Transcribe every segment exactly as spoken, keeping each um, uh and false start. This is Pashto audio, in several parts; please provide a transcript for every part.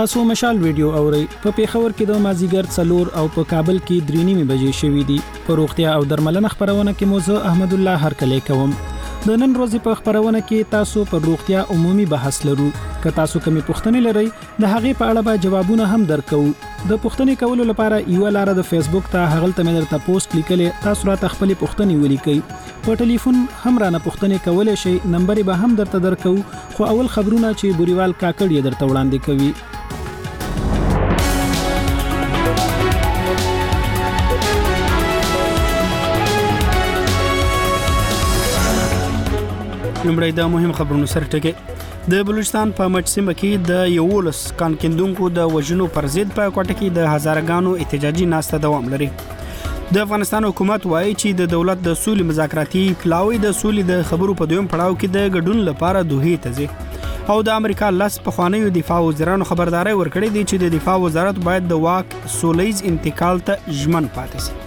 تاسو مشال ویډیو اورئ په پیښور کې د مازیګر څلور او په کابل کې درې نیمې بجې شوې دي. په روغتیا او درملنه خبرونه کې موضوع احمد الله هرکلی کوم. د نن ورځې په خبرونه کې تاسو پر روغتیا عمومي بحث لرو. که تاسو کومې پوښتنې لرئ د هغې په اړه به جوابونه هم درکو. د پوښتنې کولو لپاره یو لاره د فیسبوک ته هغلته مې درته پوسټ لیکلې، تاسو راته خپلې پوښتنې ولیکئ. په ټلیفون هم رانه پوښتنې کولای شئ، نمبر به هم درته درکو، خو اول خبرونه چې بوریوال کاکړ یې درته وړاندې کوي. لومړی د مهم خبرونو سره ټکی. د بلوچستان په مچ سیمه کې د یولس کان کیندونکو د وژنو پر ضد په کوټه کې د هزارګانو احتجاجي ناسته دوام لري. د افغانستان حکومت وایي چې د دولت د سولې مذاکراتي پلاوی د سولې د خبرو په دویم پړاو کې د ګډون لپاره دوحې ته ځي. او د امریکا لاس په خوانیو دفاع وزیرانو خبرداري ورکړې دي چې د دفاع وزارت باید د واک سولیز انتقال ته ژمن پاتې شي.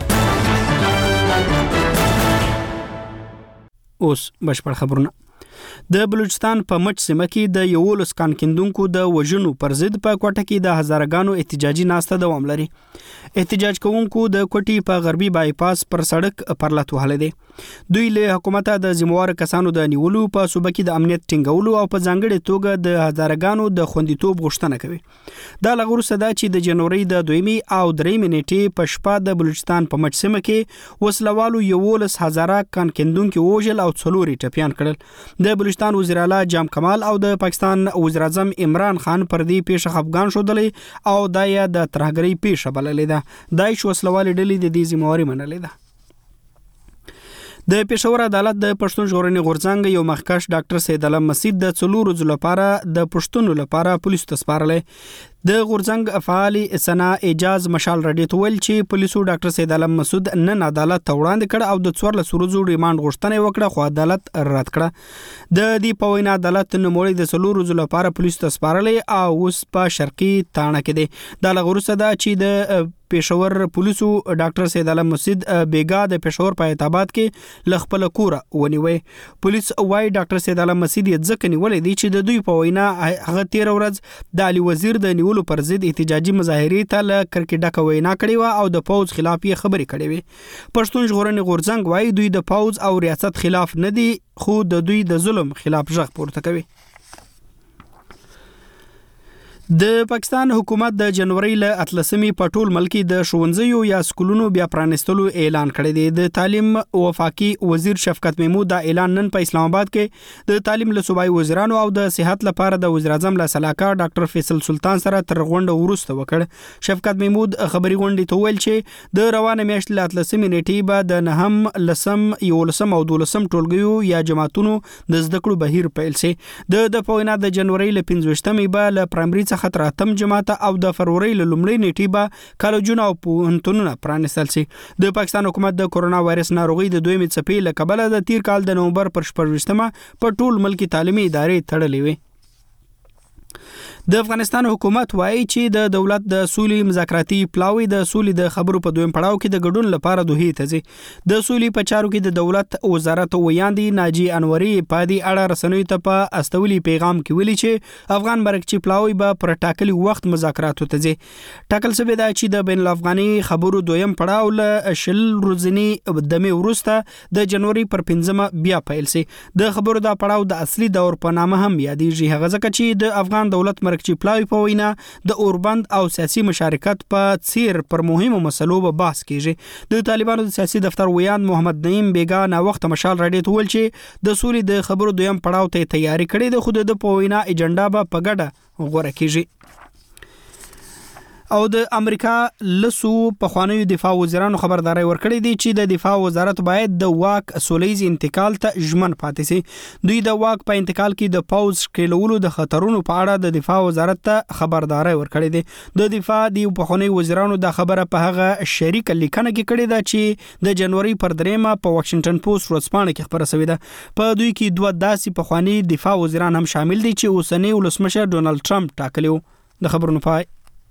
اوس بشپړ خبرونه. د بلوچستان په مچ سیمه کې د یولس کان کیندونکو د وژنو پر ضد په کوټه کې د هزارګانو احتجاجي ناسته دوام لري. احتجاج کوونکو د کوټي په غربي بایپاس پر سړک پرلط وهله دي. دوی له حکومت د ذمہوار کسانو د نیولو په صوبه کې د امنیت ټینګولو او په ځانګړي توګه د هزارګانو د خوندیتوب غوښتنه کوي. دا لغور صدا چې د جنوري د دویمي او درېمې نیټې په شپه د بلوچستان په مچ سیمه کې وسلوالو یولس هزاره کان کیندونکو وژل او څلوري ټپيان کړل. د بلوچستان وزیر اعلی جام کمال او د پاکستان وزیر اعظم عمران خان پر دې پیښه خفګان شودلې او دا یا د ترهګری پیښه بللې ده. دایښ وسلوالې ډلې د دې ذمہواري منلې ده. د پېښور عدالت د پښتون ژغورنې غورځنګ یو مخکښ ډاکټر سید علم مسید د څلورو ورځو لپاره د پښتون لپاره پولیسو ته سپارلې. د غورځنګ فعال سنا اجاز مشال رډي ته ویل چې پولیسو ډاکټر سید علم مسعود نن عدالت ته وړاندې کړ او د څوارلس ورځو ریماند غوښتنه وکړه، خو عدالت رد کړه. د دې په وینا عدالت نوموړي د څلورو ورځو لپاره پولیسو ته سپارلې او اوس په شرقي تاڼه کې دی. دا لغوره ده چې د پېښور پولیسو ډاکټر سید علم مسعود بیګا د پېښور په اعتباد کې لخپل کور ونیوي. پولیس وايي ډاکټر سید علم مسعود یې ځکه نیولې دي چې د دوی په وینا هغه تیر ورځ د علي وزیر د نیولو پر ضد احتجاجي مظاهرې ته ل کرکټه وینا کړې و او د پوز خلاف یې خبرې کړې وي. پښتون ژغورنې غورځنګ وايي دوی د پوز او ریاست خلاف نه دي، خو د دوی د ظلم خلاف غږ پورته کوي. د پاکستان حکومت د جنوري ل اتلسمې په ټول ملک د ښوونځیو یا سکولونو بیا پرانستلو اعلان کړی دی. د تعلیم وفاقي وزیر شفقت محمود دا اعلان نن په اسلام آباد کې د تعلیم له صوبایي وزیرانو او د صحت لپاره د وزیر اعظم له سلاکار ډاکټر فیصل سلطان سره تر غونډه وروسته وکړ. شفقت محمود خبري غونډې ته ویل چې د روانه میاشتې ل اتلسمې نیټې به د نهم لسم یولسم او دولسم ټولګیو یا جماعتونو د زده کړو بهیر پیل شي. د د پوینا د جنوري ل پنځوستمې به ل پرایمري خطر اتم جماعت او د فروری له لومړۍ نیټې به کالجونه او پوهنتونونه پرانستل شي. د پاکستان حکومت د کورونا وایرس ناروغي د دویمې څپې له کبله د تیر کال د نومبر پر شپږویشتمه په ټول ملک تعلیمي ادارې تړلې وي. د افغانستان حکومت وایي چې د دولت د سولې مذاکراتي پلاوی د سولې د خبرو په دویم پړاو کې د ګډون لپاره دوحې ته ځي. د سولې په چارو کې د دولت وزارت ویاندې ناجی انوري په دې اړه رسنیو ته په استولي پیغام کې ویلي چې افغان مرکزي پلاوی به پر ټاکلي وخت مذاکراتو ته ځي. ټاکل شوی دی چې د بین الافغاني خبرو دویم پړاو له شل ورځنی دمه وروسته د جنوري پر پنځمه بیا پیل شي. د خبرو دا پړاو د اصلي دور په نامه هم یادېږي، هغه ځکه چې د افغان دولت مرکزي پلاوی په وینا د اوربند او سیاسي مشارکت په څیر پر مهمو مسلو به بحث کیږي. د طالبانو د سیاسي دفتر ویان محمد نعیم بیګا نا وخت مشال راډیو ته ویل چې د سولې د خبرو دویم پړاو ته تیاری کړي د خود د په وینا ایجنډا به په ګډه غوړه کیږي. او د امریکا لسو په خوانیو دفاع وزیرانو خبرداري ورکړې دي چې د دفاع وزارت باید د واک سولیز انتقال ته ژمن پاتې شي. دوی د واک په انتقال کې د پوز کېلولو د خطرونو په اړه د دفاع وزارت ته خبرداري ورکړې دي. د دفاع دی په خوانیو وزیرانو د خبره په هغه شریک لیکنه کې کړې ده چې د جنوري پر دریمه په واشنگټن پوسټ ورځپاڼه کې خبره شوې ده. په دوی کې دوه داسې په خواني دفاع وزیران هم شامل دي چې اوسنی ولسمشر ډونالد ټرمپ ټاکلي وو. د خبرونو پای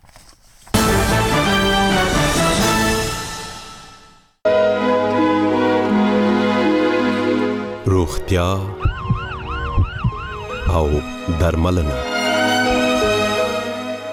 روغتیا او درملنه.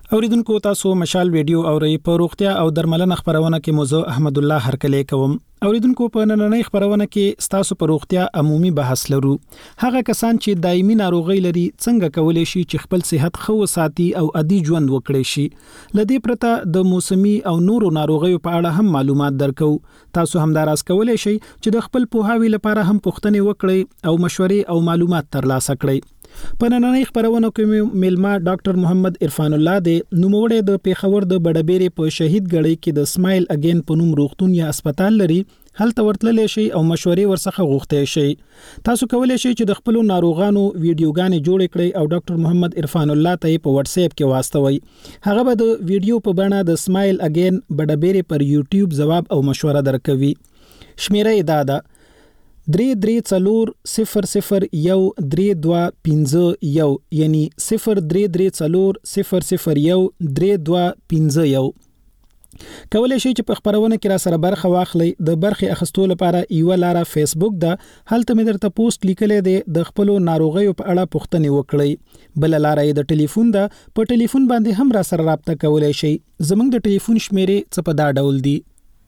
اوریدونکو تاسو مشال ویډیو اورئ په روغتیا او درملنه خبرونه کې موضوع احمد الله هرکلی کوم. اوریدونکو په نننۍ خبرونه کې ستاسو په روغتیا عمومي بحث لرو. هغه کسان چې دایمي ناروغي لري څنګه کولای شي چې خپل صحت خو ساتي او عادي ژوند وکړي شي. لدې پرته د موسمي او نورو ناروغیو په اړه هم معلومات درکو. تاسو هم دراز کولای شي چې د خپل پوهاوی لپاره هم پوښتنې وکړئ او مشورې او معلومات ترلاسه کړئ. په نننۍ خبرونه کې میلما ډاکټر محمد عرفان الله د نوموړی د پیښور د بډبېرې په شهید ګړی کې د سمایل اگین په نوم روغتون یا هسپتال لري. هلته ورتللی شي او مشورې ورڅخه غوښتئ شي. تاسو کولی شئ چې د خپل ناروغانو ویډیوګانې جوړ کړئ او ډاکټر محمد عرفان الله ته په واتس اپ کې واستوي. هغه به د ویډیو په بڼه د سمایل اگین بډبېرې پر یوټیوب ځواب او مشوره درکوي. شمیره یې دا ده: درې درې څلور صفر صفر یو درې دوه پنځه یو، یعنی صفر درې درې څلور صفر صفر یو درې دوه پنځه یو. کولای شئ چې په خبرونه کې را سره برخه واخلئ. د برخې اخیستو لپاره یو لاره فیسبوک ده. هلته مې درته پوسټ لیکلې ده د خپل ناروغیو په اړه پوښتنې وکړئ. بل لاره یې د ټلیفون ده. په ټلیفون باندې هم را سره رابطه کولای شئ. زموږ د ټلیفون شمیرې څه په دا ډول دي: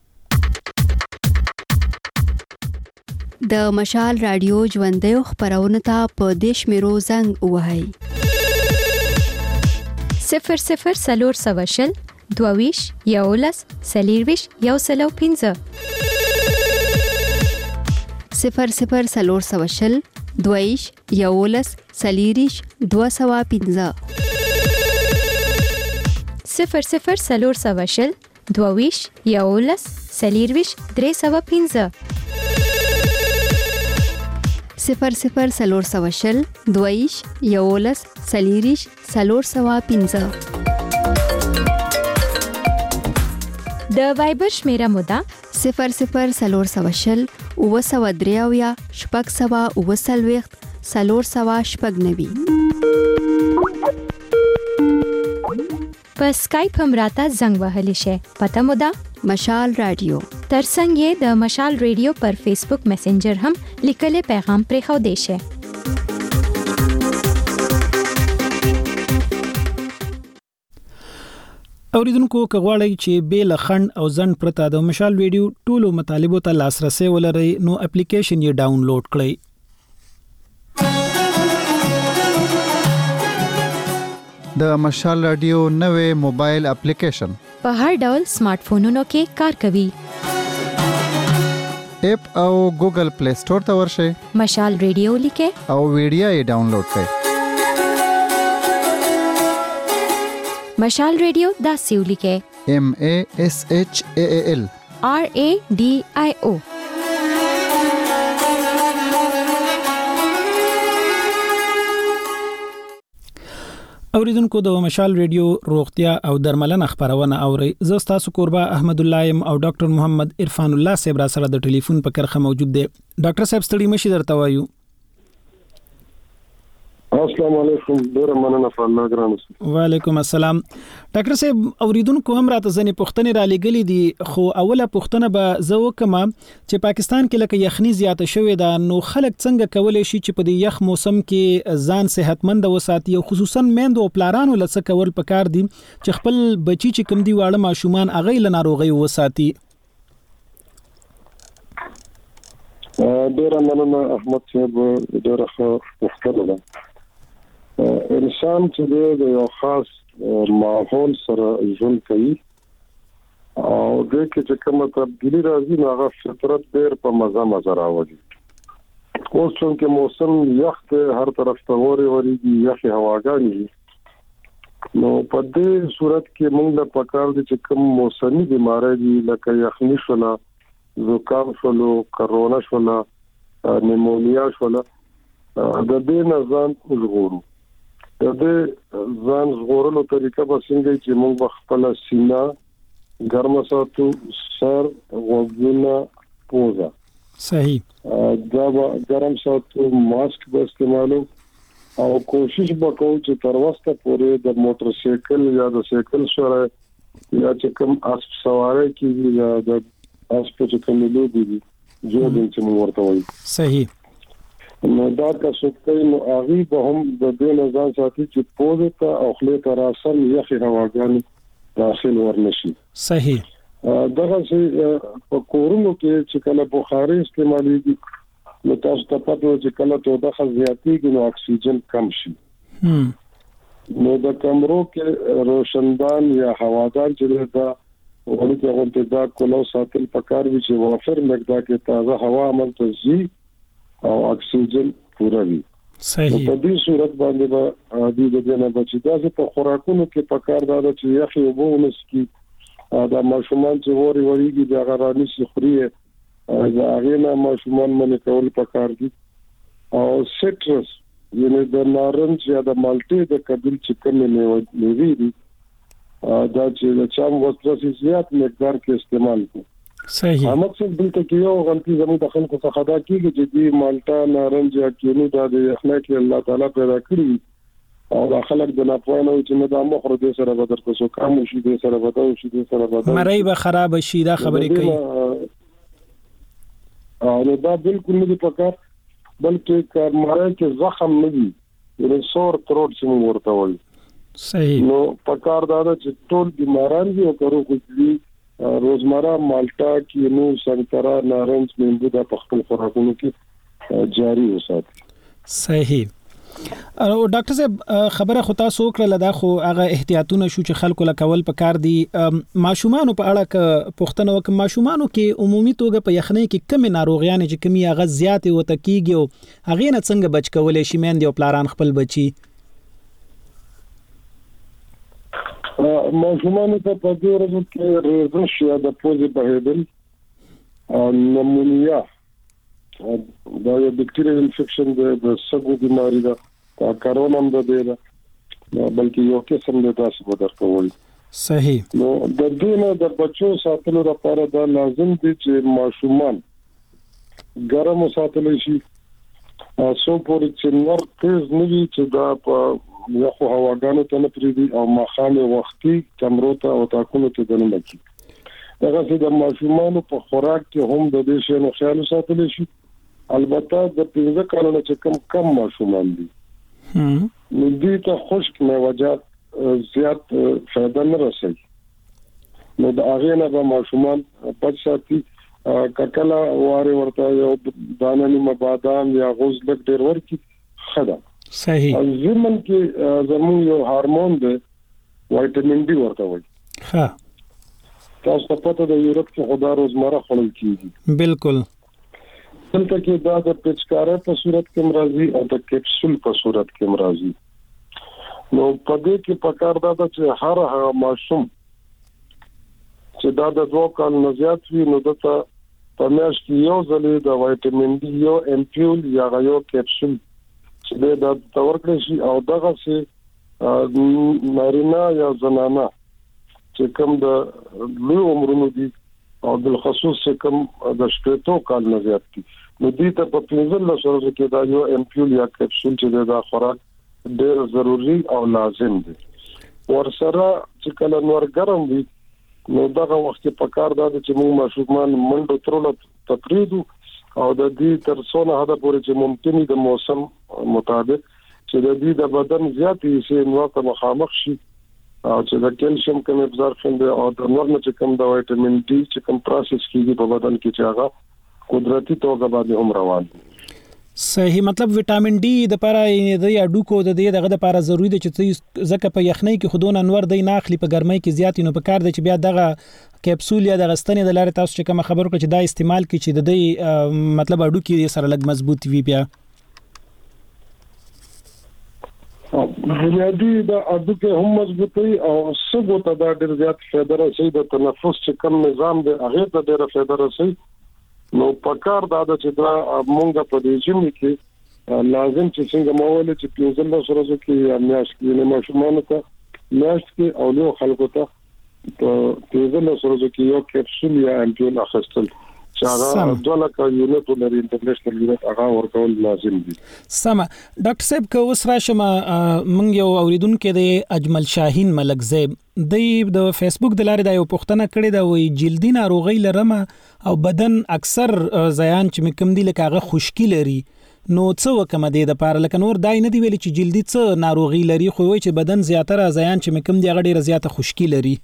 د مشال رادیو ژوندۍ خبرونه ته په دیش میرو زنګ وهاي صفر صفر سلور سواشل دوویش یولس سلیرویش یو سلو پینځه صفر صفر سلور سواشل دوویش یولس سلیریش دو سوا پینځه صفر صفر سلور سواشل دوویش یولس سلیرویش درې سوا پینځه صفر صفر سلور سواشل دویش یولس سلیریش سلور سوا پینځه. د وایبر شمیره مودا صفر صفر سلور سواشل او سوا دریاویا شپږ سوا او سلويخت سلور سوا شپږ نوي. په اسکایپ هم راته زنګ وهلی شي. پته مودا مشال رادیو. ترڅنګ یې د مشال رادیو پر فیسبوک میسنجر هم لیکلې پیغام پرې خو دی شي. اوریدونکو کغواړی چې بیل خند او ځن پرته د مشال ویډیو ټولو مطالبو ته لاسرسي ولرئ نو اپلیکیشن یې ډاونلوډ کړئ. د مشال رادیو نوې موبایل اپلیکیشن په هر ډول سمارټ فونونو کې کار کوي. اپ او ګوګل پلی سٹور ته ورشئ. مشال رادیو لیکه او ویډیو یې ډاونلوډ کړئ. مشال رادیو دا سیو لیکه M A S H A A L R A D I O. اوریدونکو د مشال رادیو روغتیا او درملنه خبرونه اوري. زه تاسو قربا احمد الله ام او ډاکټر محمد عرفان الله صاحب را سره د ټلیفون په کرخه موجود دي. ډاکټر صاحب ستړي مشي درته وایو. السلام علیکم. ډیر مننه الله ګران. وعلیکم السلام. ډاکټر صاحب اوریدونکو هم راته ځنې پوښتنې را لګلې دي خو اوله پوښتنه به زه وکم چې پاکستان کې لکه یخني زیاته شوې ده نو خلک څنګه کولای شي چې په دې یخ موسم کې ځان صحتمند وساتي او خصوصا میندو او پلارانو لڅ کول پکار دي چې خپل بچي چې کوم دی واړه ماشومان اغه له ناروغي وساتي. ډیر مننه احمد صاحب. ډیر ښه پوښتنه ده. انسان چې د یو خاص ماحول سره ژوند کوي او د کې چې کومه تبدیلی راځي نو هغه فطرت ډیر په مزه مزه راوړي. اوس څنګه موسم یخ ته هر طرف ته وری وریږي یخ هواګانی نو په دې صورت کې موږ د پکار دي چې کوم موسمي بیماری دي لکه یخني شولا زکام شولو کرونا شولا نیمونیا شولا د دې نه ځان وژغورو. د دې ځان ژغورلو طریقه به څنګه چې موږ خپل سینه ګرم ساتو سر وګونه پوزا صحیح دا ګرم ساتو ماسک به استعمالو او کوشش وکړو چې تر واسطه پورې د موټر سایکل یا د سایکل سره یا چې کوم اس سواره کې یا د اس په چې کوم لوبي دي جو دې چې موږ ورته وایي صحیح نو دا که څوک نو هغه به هم د دې نظام ساتي چې پوزه ته او خله ته راسن یخي هواګان داخل ورنشي. صحیح. دغه چې په کورونو کې چې کله بخاري استعمالېږي نو تاسو ته پته چې کله ته د خزياتي نو اکسیجن کم شي. هم نو د کمرو کې روشندان یا هوادار چې دا ولکه غونډه دا کولو ساتل پکار وي چې وافر مقدار کې تازه هوا عمل تزي او اکسیجن پورا وي. صحیح. په دې صورت باندې به د دې نه بچي دا چې په خوراکونو کې پکار دا چې یخي وبونس کې دا ماشومان چې وری وریږي د غراني سخري دا غینا ماشومان باندې کول پکار دي او سټرس یعنی د نارنج یا د مالټې د کدل چې کوم نه وي دي دا چې د چام وسترس زیات مقدار کې استعمال کوي. صحیح. مقصد دلته کې یو غلطي زموږ د خلکو څخه دا کیږي چې دی مالټا نارنج یا کینو دا د اخلاق الله تعالی پیدا کړی او دا خلک د ناپوهانو چې نه د مخ ور دي سره بدر کوسو کم شي دي سره بدل شي دي سره بدل مړی به خراب شي دا خبرې کوي. او دا بالکل نه دی پکار بلکې کارمړی کې زخم نه دی یعنی سور تروټ چې موږ ورته وایي. صحیح. نو پکار دا چې ټول بیماران دي او کرو کوي روزمره مالټا کینو سنترا نارنج لیمبو د خپل خوراکونو کې جاری وساتي. صحیح. او ډاکټر صاحب خبره خو تاسو کړل دا خو هغه احتیاطونه شو چې خلکو لکول پکار دي. ماشومان په اړه ک پښتنه وک ماشومان کې عمومي توګه په یخنۍ کې کم ناروغیان چې کمی هغه زیات وته کیږي او هغه نه څنګه بچ کولای شي مېند او پلاران خپل بچي. ماشومان ته په دې ورځو کې ریزش یا د پوزې بهیدل او نمونیا دا یو بکټیریل انفیکشن د سګو بیماری ده دا کرونا هم ده ده بلکې یو قسم د تاسو په درکول. صحیح. نو د دې نه د بچو ساتلو لپاره دا لازم دي چې ماشومان ګرم ساتل شي او سو پورې چې نور تیز نه وي چې دا په یو هواګانو ته نه پریدي او مخاله وختي کمرو ته او تاکونو ته دنه کی. دا چې د ماشومان په خوراک کې هم د دې شنو خیال ساتل شي. البته د پنځه کالو چې کم کم ماشومان دي هم نو دې ته خشک میوجات زیات فائدہ نه رسي. نو د هغه نه به ماشومان پد ساتي ککلا واره ورته یو دانه نیمه بادام یا غوز لک ډیر ورکی خدا. صحیح. زمن کې زمون یو هورمون دی وټامین ډي ورته وایي. ها تاسو په پته د یورپ کې خدا روزمره خلل کیږي. بالکل. دلته کې دا د پچکاره په صورت کې مرضی او د کپسول په صورت کې مرضی. نو په دې کې پکار دا چې هر هغه ماشوم چې دا د دوه کال نه زیات وي نو دته په میاشت کې یو ځلې د وټامین ډي یو امپیول یا یو کپسول چې دا تورکړي شي او دغه سي نارینه یا زنانه چې کوم د لوی عمرونو دي او بل خصوص کوم د شپږو کال نه زیات دي نو دې ته په پنځه لسو کې دا یو امپیول یا کپسول چې دا خوراک ډېر ضروری او لازم دي. ورسره چې کله نور ګرم وي نو دغه وخت په کار دا چې موږ ماشومان منډو ترلو تقریدو او د دې تر څونه حد پورې چې ممکن د موسم مطابق چې د دې د بدن زیاتې شي نو ته مخامخ شي او چې د کیلشیم کم ابزارپشن دی او د نور نه چې کم د وټامین ډي چې کم پروسس کیږي په بدن کې چې هغه قدرتي توګه باندې هم روان دي. صحیح. مطلب وټامین ډي د لپاره د اډوکو د دې دغه لپاره ضروری دی چې ځکه په یخنۍ کې خودونه انور دی نه اخلي په ګرمۍ کې زیات نو په کار دی چې بیا دغه کپسول یا د غستنې د لارې تاسو چې کوم خبرو کې چې دا استعمال کی چې د دې مطلب اډوکی سره لګ مضبوط وي بیا. بنیادی دا اډوکی هم مضبوطي او سګو ته دا ډېر زیات فایده رسي د تنفس چې کوم نظام دی هغه ته ډېر فایده رسي. نو پکار دا چې دا مونږ په دې جمع کې لازم چې څنګه مول چې پنځه سره کې یا میاش کې نه ماشومان ته میاش کې او له خلکو ته په پنځه سره کې یو کپسول یا امپیول اخستل چې هغه ډول کا یونټ لري انټرنیشنل یونټ هغه ورکول لازم دي. سم. ډاکټر صاحب کو اوس راشم مونږ یو اوریدونکو د اجمل شاهین ملک زیب د فیسبوک د لارې دا یو پوښتنه کړې ده وی جلدی ناروغي لرمه او بدن اکثر زیان چې کوم دي لکه هغه خشکی لري نو څه وکم د د پاره لکه نور دای نه دی ویل چې جلدی څه ناروغي لري خو وای چې بدن زیاتره ځیان چې مکم دی غډي زیاته خشکی لري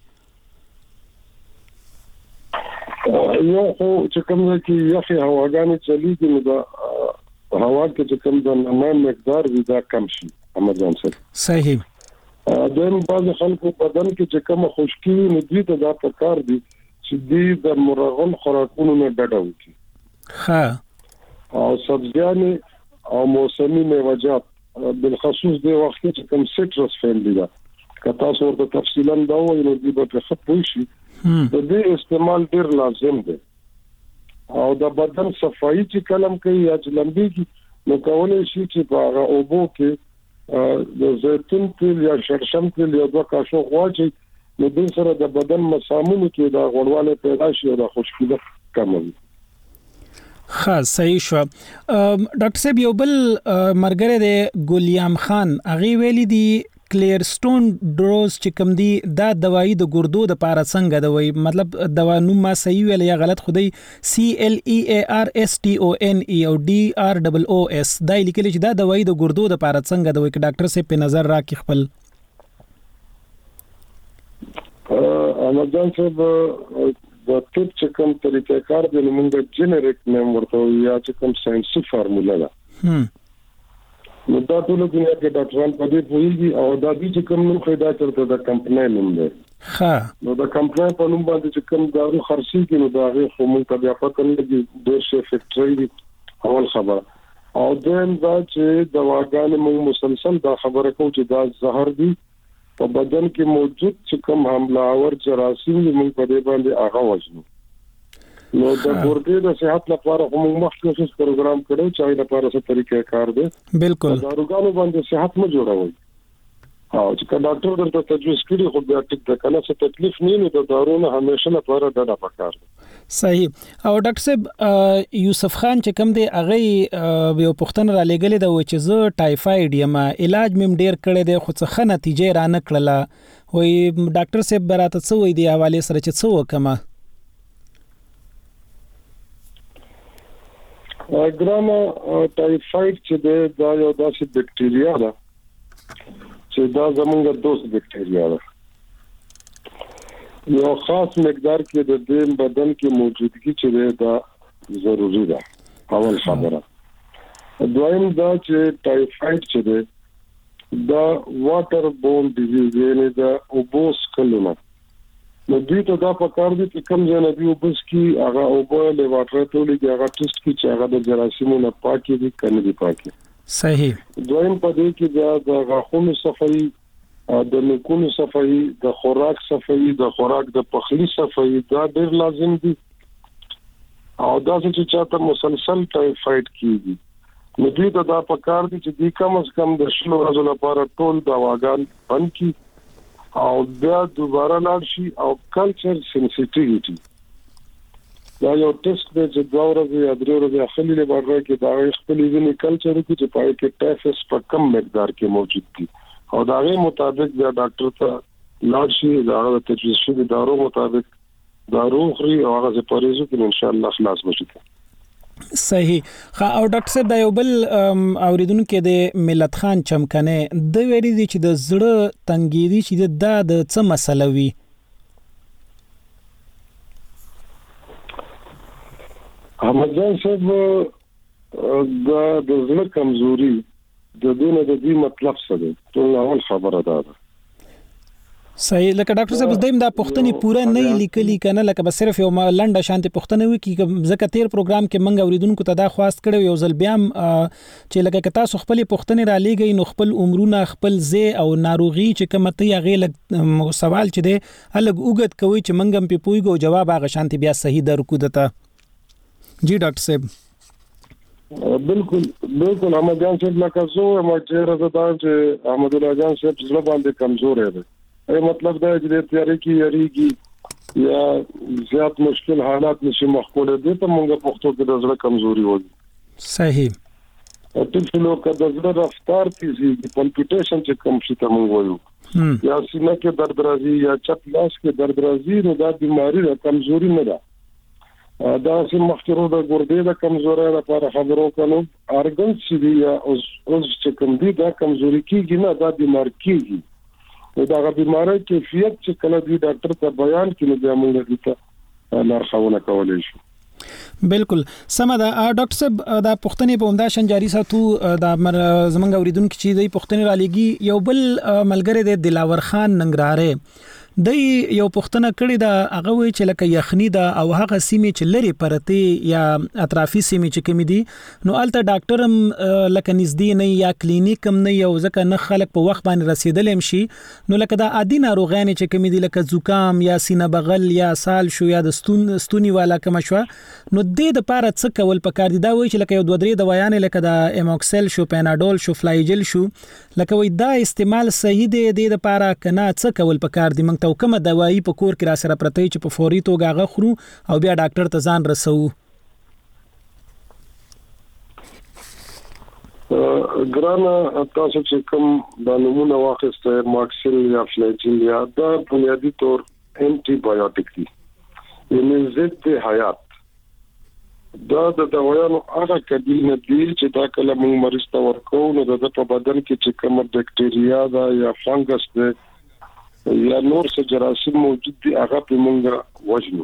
یو خو چې کوم کې یخي هواګانې چلیږي نو دا هوا کې چې کوم د نمان مقدار وي دا کم شي امرجان سره صحیح دغه بعض خلکو بدن کې چې کوم خشکی نو دوی ته دا پکار دي چې دوی د مرغن خوراکونو نه ډډه وکړي ها او سبزیانې او موسمي میوه‌جات بالخصوص د وخت چې کوم سټرس فیملی دا کته څور د تفصیلا دا وایي نو دوی به ښه پوه شي د دې استعمال ډیر لازم دی او د بدن صفائی چې کلم کوي یا چې لمبي نو کولای شي چې په هغه اوبو کې د زیتون تیل یا شړشم تیل یا دوه کاشو غواړي نو د سره د بدن مسامونو کې د غوړواله پیدا شي او د خشکي کموي. خاص صحیح شو. ډاکټر صاحب یو بل مرګره د ګولیام خان اغي ویلي دی کلیرستون ډوز چې کوم دی دا دوايي د ګردو د پاره څنګه دوي مطلب دوا نوم ما صحیح ویل یا غلط خدای سی ال ای ا ار اس ټي او ان ای او ډي ار ډبل او اس دا لیکل چې دا دوايي د ګردو د پاره څنګه دوي ک ډاکټر سے په نظر راکې خپل امرجان صاحب د ټیپ چې کوم طریقې کار دی موږ جنریک نیم ورته یا چې کوم ساينسي فارمولا ده هم نو دا ټول دنیا کې ډاکټران په دې پوهیږي او دا دي چې کوم نو خیدا چرته د کمپنۍ نوم دی ها نو د کمپنۍ په نوم باندې چې کوم دارو خرڅي کې نو دا غي خو مونږ ته بیا پته نه لګي د شي فیکټري اول خبر او دیم دا چې دواګان موږ مسلسل دا خبره کوو چې دا زهر دي په بدن کې موجود چې کوم حمله اور جراثیم موږ په دې باندې هغه وژنو نو د ګردې د صحت لپاره کوم مخصوص پروګرام کړو چې د لپاره څه طریقې کار دی بالکل داروګانو باندې صحت مو جوړوي او چې ډاکټر درته تجویز کړي خو بیا ټیک د کله څه تکلیف نه نو د دارونو همیشه لپاره ډډه پکار دی صحیح او ډاکټر صاحب یوسف خان چې کوم دی هغه یو پښتنه را لګلې د و چې زه ټایفاید یم علاج مم ډیر کړی دی خو څه نتیجه را نه کړله وای ډاکټر صاحب براته څه وای دی حواله سره چې څه وکمه ګرام ټایفاید چې دا یو داسې بکټیریا ده چې دا زمونږ دوست بکټیریا ده یو خاص مقدار کې د دې بدن کې موجودګي چې دا ضروری ده اول خبره دویم دا چې ټایفاید چې ده دا واټر بون ډیزیز یعنی دا اوبوس کلونه نو دوی ته دا پکار دي چې کوم ځای نه دی اوبس کی هغه اوبو له واټر ټولې دی هغه ټیسټ کی چې هغه د جراثیمو نه پاکي دي کنه دي پاکي صحیح دویم په دې کې دا د غاښونو صفائی د نکونو صفائی د خوراک صفائی د خوراک د پخلی صفائی دا ډیر لازم دي او دا چې چاته مسلسل ټایفاید کیږي نو دوی ته دا پکار دي چې د کم از کم د شلو ورځې لپاره ټول دواګان بند کی او بیا دوباره لاړ شي او کلچر سنسټیویټي دا یو ټیسټ دی چې دا ورځې یا درې ورځې اخلي له بار کې دا خپل ځینې کلچر کې چې پای کې ټیفس په کم مقدار کې موجود دي او دا غي مطابق دا ډاکټر ته لاړ شي دا د تجویز شوی دارو مطابق دارو خوري او هغه په پریزو کې ان شاء الله خلاص بشي صحیح او ډاکټر صاحب دا یو بل اوریدونکو د ملت خان چمکنه د ویری دي چې د زړه تنګيدي چې دا د څه مسله وي امجان صاحب دا د زړه کمزوري د دونه د دې مطلب څه دی ټول اول خبره ده صحیح لکه ډاکټر صاحب زدایم دا پښتني پوره نه لیکلي کنه لکه به صرف یو لنډه شانتي پښتني وي کی زکه تیر پروګرام کې منګ اوریدونکو ته دا خواست کړو یو ځل بیا چې لکه تاسو خپل پښتني را لېږي نو خپل عمرونه خپل زی او ناروغي چې کومته یغه لګ سوال چې دی الګ اوګد کوي چې منګم په پویګو جواب هغه شانتي بیا صحیح درکو دته جی ډاکټر صاحب بالکل بالکل احمد جان صاحب لکه زه ما چې راځم چې احمد الله جان صاحب زړه باندې کمزور دی ای مطلب دا چې د تیاری کې یریږي یا زیات مشکل حالات نشي مخکوله دي ته موږ پښتو کې د زړه کمزوري وایي صحیح او ټول نو کله زړه رفتار کې کمپټیشن چې کوم شي ته موږ وایو یا سینه کې درد راځي یا چپ لاس کې درد راځي نو دا بیماری ده کمزوري نه ده دا چې مخکرو د ګردې د کمزورۍ لپاره خبرو کولو ارګن چې دی اوس اوس چې کوم دی دا کمزوري کیږي نه دا بیمار کیږي دا غو بیماری کیفیت چې کله دی ډاکټر ته بیان کړي د موږ ته لارښوونه کولای شي. بالکل سم ده ډاکټر صاحب دا پښتنې په عمده شان جاری ساتو دا زمنګ اوریدونکو چې د پښتنې را لګي یو بل ملګری د دلاور خان ننګرهاره د یو پښتنه کړي دا هغه وی چې لکه یخنی دا او هغه سیمه چې لري پرته یا اطرافي سیمه چې کمی دي نو الته ډاکټر هم لکه نږدې نه یا کلینیک هم نه یو ځکه نه خلک په وخت باندې رسیدل هم شي نو لکه دا عادي ناروغان چې کمی دي لکه زکام یا سینه بغل یا سال شو یا د ستون ستونی والا کوم شو نو د دې لپاره څه کول پکار دي دا وی چې لکه یو دوه درې دوايان لکه دا ایموکسل شو پیناډول شو فلایجل شو لکه وی دا استعمال صحیح دی د دې لپاره کنه څه کول پکار دي موږ او کومه دوايي په کور کې را سره پرته چې په فوري توګه غخرو او بیا ډاکټر ته ځان رسو. ګرانه تاسو چې کوم د نمونه واخیسته ماکسل یا فلیجل یا دا بنیادی طور انټي بایوټیک دي یعنی ضد حیات دا د دوايانو هغه کدي نه دي چې دا کله موږ مریض ته ورکو نو د په بدن کې چې کوم بکټریا دا یا فنګس ده یا نور څه جراثیم موجود دي هغه په موږ وژنو.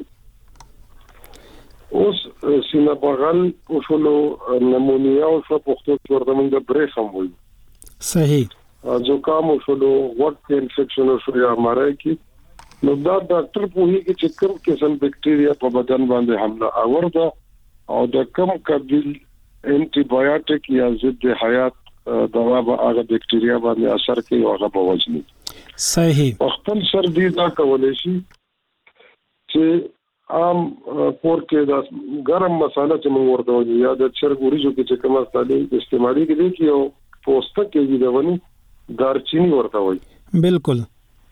اوس سینه بغل او شلو نمونیا او څه پختو ورته موږ بریخ هم وایو. صحیح زکام او شلو وټ انفیکشن او شو یا مارای کی نو دا ډاکټر په هیڅ چې کوم قسم بکټریا په بدن باندې حمله اورده او د کوم قبیل انټي بایوټیک یا ضد حیات دوا به هغه بکټریا باندې اثر کوي او هغه به وژني. صحیح خپل سردی دا کولای شي چې عام پور کې دا ګرم مساله چې موږ ورته وایو یا د چرګوريجو کې چې کومه ستالي استعمالي کړي چې یو پوسټ کې دی ونی دارچینی ورته وایي. بالکل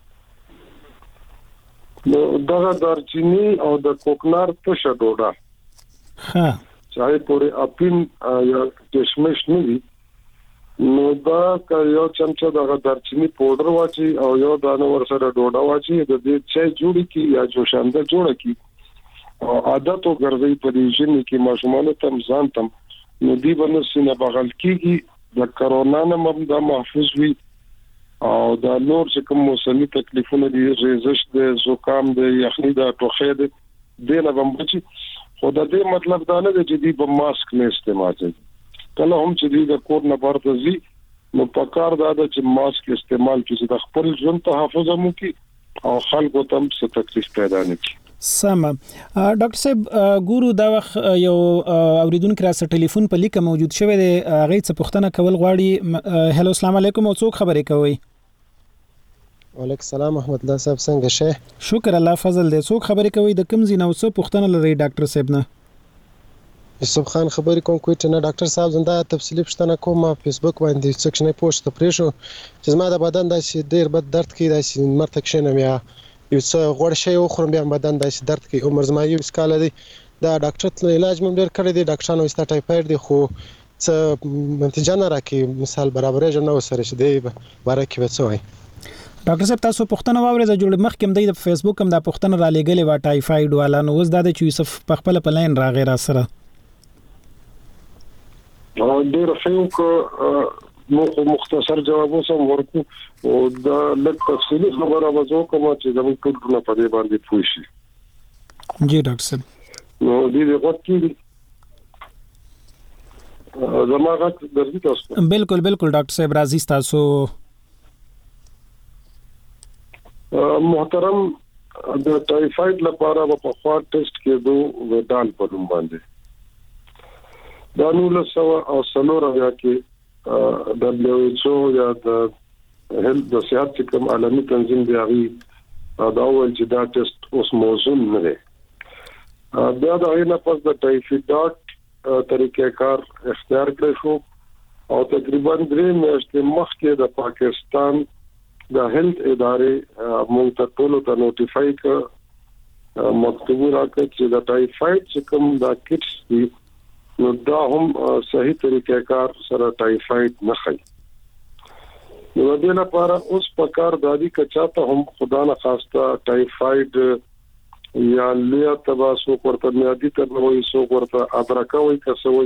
نو دا دارچینی او د کوکنار تشه ډوډه ها چای پورې اپین یا کشمش نه وي نو دا یو چمچه د دارچینی پاوډر واچي او یو دانه ور سره ډوډه واچي د دې چای جوړی کی یا جوشانده جوړه کی او عادت او ګرځي په دې ژوند کې ماشومان تم ځان تم نو دی باندې سینه بغل کیږي د کرونا نه مبدا محفوظ وي او د نور چې کوم موسمي تکلیفونه دي ریزش د زکام د یخنی د ټوخې د دینه بمبچي خو د دې مطلب دا نه دی چې دی په ماسک نه استعمال کوي کله هم چې دی د کور نه پورته زی نو پکار دا چې ماسک استعمال کړي د خپل ژوند تحفظ مو کی او خلکو ته څه تکلیف پیدا نه کی. سم ډاکټر صاحب ګورو دا وخت یو اوریدونکو را سره ټلیفون په لیکه موجود شوی دی هغه څه پوښتنه کول غواړي. هلو السلام علیکم او څوک خبرې کوي؟ وعلیکم السلام احمد الله صاحب څنګه شه؟ شکر الله فضل دی. څوک خبرې کوي د کوم ځای نه او څه پوښتنه لري ډاکټر صاحب نه؟ یوسف خان خبرې کوم کوټه نه ډاکټر صاحب زنده تفصیلی پوښتنه کوم په فیسبوک باندې څه نه پوښتنه پرې شو چې زما د بدن داسې ډیر بد درد کوي داسې مرته کښینم یا یو څه غوړ شي او خورم بیا بدن داسې درد کوي عمر زما یو سکاله دی دا ډاکټر علاج مې ډیر کړی دی ډاکټرانو استا ټایفاید دی خو څه نتیجه نه راکې مثال برابرې نه وسره شي دی باره کې وڅوي. ډاکټر صاحب تاسو پوښتنه واورئ جوړ مخکې د فیسبوک هم دا پوښتنه را لګلې و ټایفاید والا نو اوس دا د یوسف په خپل په لاین راغی را سره ډیر ښه کو مو مختصر جواب وسم ورکو او دا لږ تفصیلی خبره وځو کوم چې زموږ ټول په دې باندې پوه شي. جی ډاکټر صاحب نو دې وخت کې زما غږ درځي تاسو؟ بالکل بالکل ډاکټر صاحب راضي تاسو. محترم د ټایفاید لپاره په خوا ټیسټ کېدو ودان په نوم باندې دا نو له سو او سلور یا کې د دبليو ایچ او یا د هیلث د صحت کوم عالمي تنظیم دی هغه دا ول چې دا ټیسټ اوس موضوع نه دی. بیا دا نه پس د ټایفاید ډاټ طریقې کار اختیار کړی شو او تقریبا درې میاشتې مخکې د پاکستان د هیلث ادارې مونږ ته ټول ته نوټیفای ک مکتوب راکړ چې د ټایفاید چې کوم دا کټس دي نو دا هم صحیح طریقې کار سره ټایفاید نه خي. نو د دې لپاره اوس په کار دادی کچا ته هم خدا نه خواسته ټایفاید یا لیا تبا سو ورته میادي تبا وي سو ورته ادرکه وي کسوي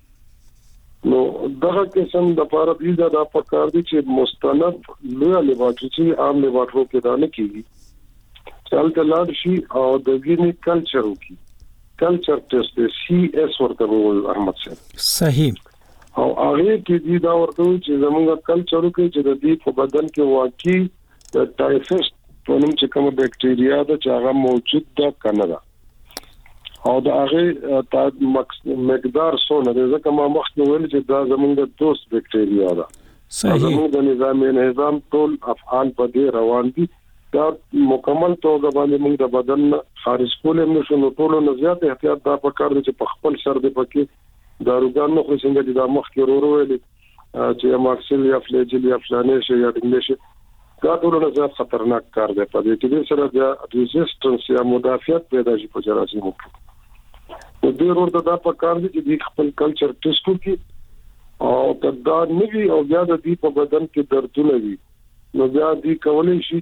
نو دغه قسم د پاره دي دا پکار دي چې مستند لوی لیبارټری عام لیبارټرو کې دا نه کیږي چلته لاړ شي او د وینې کلچر وکي کلچر ټیسټ سی اس ورته وایي احمد صاحب صحیح او هغه کې دي دا ورته چې زموږ کلچر کې چې د دې په بدن کې واقعي د ټایفس په نوم چې کوم بکټریا ده چې هغه موجود ده کنه ده او دا هغه د مقدار سونه د ځکه ما مخکې ویل چې دا زموږ د دوست بکټریا ده صحیح زموږ د نظام نظام ټول افعال په دې روان دي دا مکمل توګه باندې موږ د بدن خارج کولم نشو نو ټول نه زیات احتیاط دا پکار دي چې په خپل سر دې پکې داروګان نو خو څنګه د مخ کې ورو ویل چې ماکسل یا فلیجل یا فلانه شي یا انګلیش دا ټول نه زیات خطرناک کار دی په دې کې سره د ریزिस्टنس یا مدافعت پیدا شي په جراثیمو کې د دې ورته دا پکار دي چې د خپل کلچر ټیسټ وکړي او کدا نوی او بیا د دې په بدن کې دردونه وي نو بیا دې کولای شي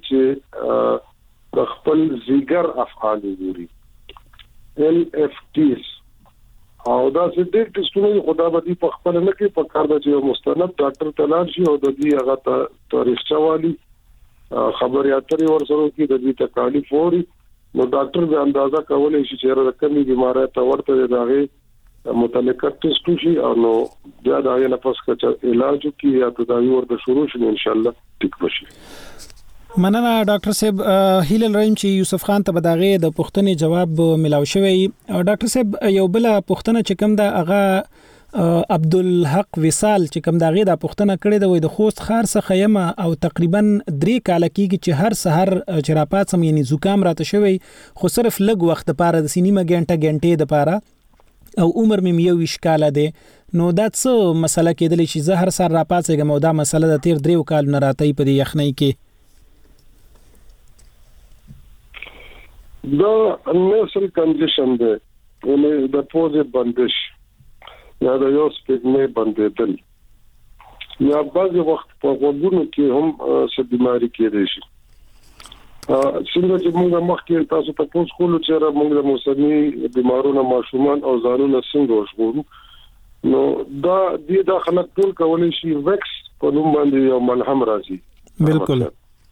چې د خپل زیګر افعال وګوري ال اف ټیز او دا چې د ټیسټونو خدا به په خپل نه کې په کار د چې مستند ډاکټر تلار شي او د دې هغه ته تاریخ چوالي خبري اترې ورسره کې د دې تکالیف ووري نو ډاکټر به اندازه کولای شي چې رقمي بیماری ته ورته دغه متعلقه ټیسټ شي او نو بیا دا یې نه پس کچ علاج کی یا تداوی ورته شروع شي ان شاء الله ټیک بشي مننه ډاکټر صاحب هیله لرم چې یوسف خان ته بداغه د پښتنې جواب ملاو شوی ډاکټر صاحب یو بل پښتنه چې کوم د هغه عبدالحق وصال چې کوم داغه د پښتنه کړي د وې د خوست خار څخه یمه او تقریبا درې کال کېږي چې هر سحر چرپات سم یعنی زکام راته شوی خو صرف لږ وخت لپاره د سینیمه غنټه غنټه د لپاره او عمر مې یو وشکاله ده نو دا څه مسله کېدل چې زه هر سحر را پاتېږم او دا مسله د تیر دریو کال نه راته په دې یخنۍ کې دا نسل کنډیشن ده ولې د پوزې بندش یا د یو سپېږمې بندېدل یا بعض وخت په وګونو کې هم څه بیماری کېږي شي څنګه چې موږ مخکې تاسو ته پوښتنه کولو چې موږ د موسمي بیمارونو ماشومان او ځانونه څنګه وژغورو نو دا د داخله ټول کولای شي وکس په نوم باندې یو ملهم راځي بالکل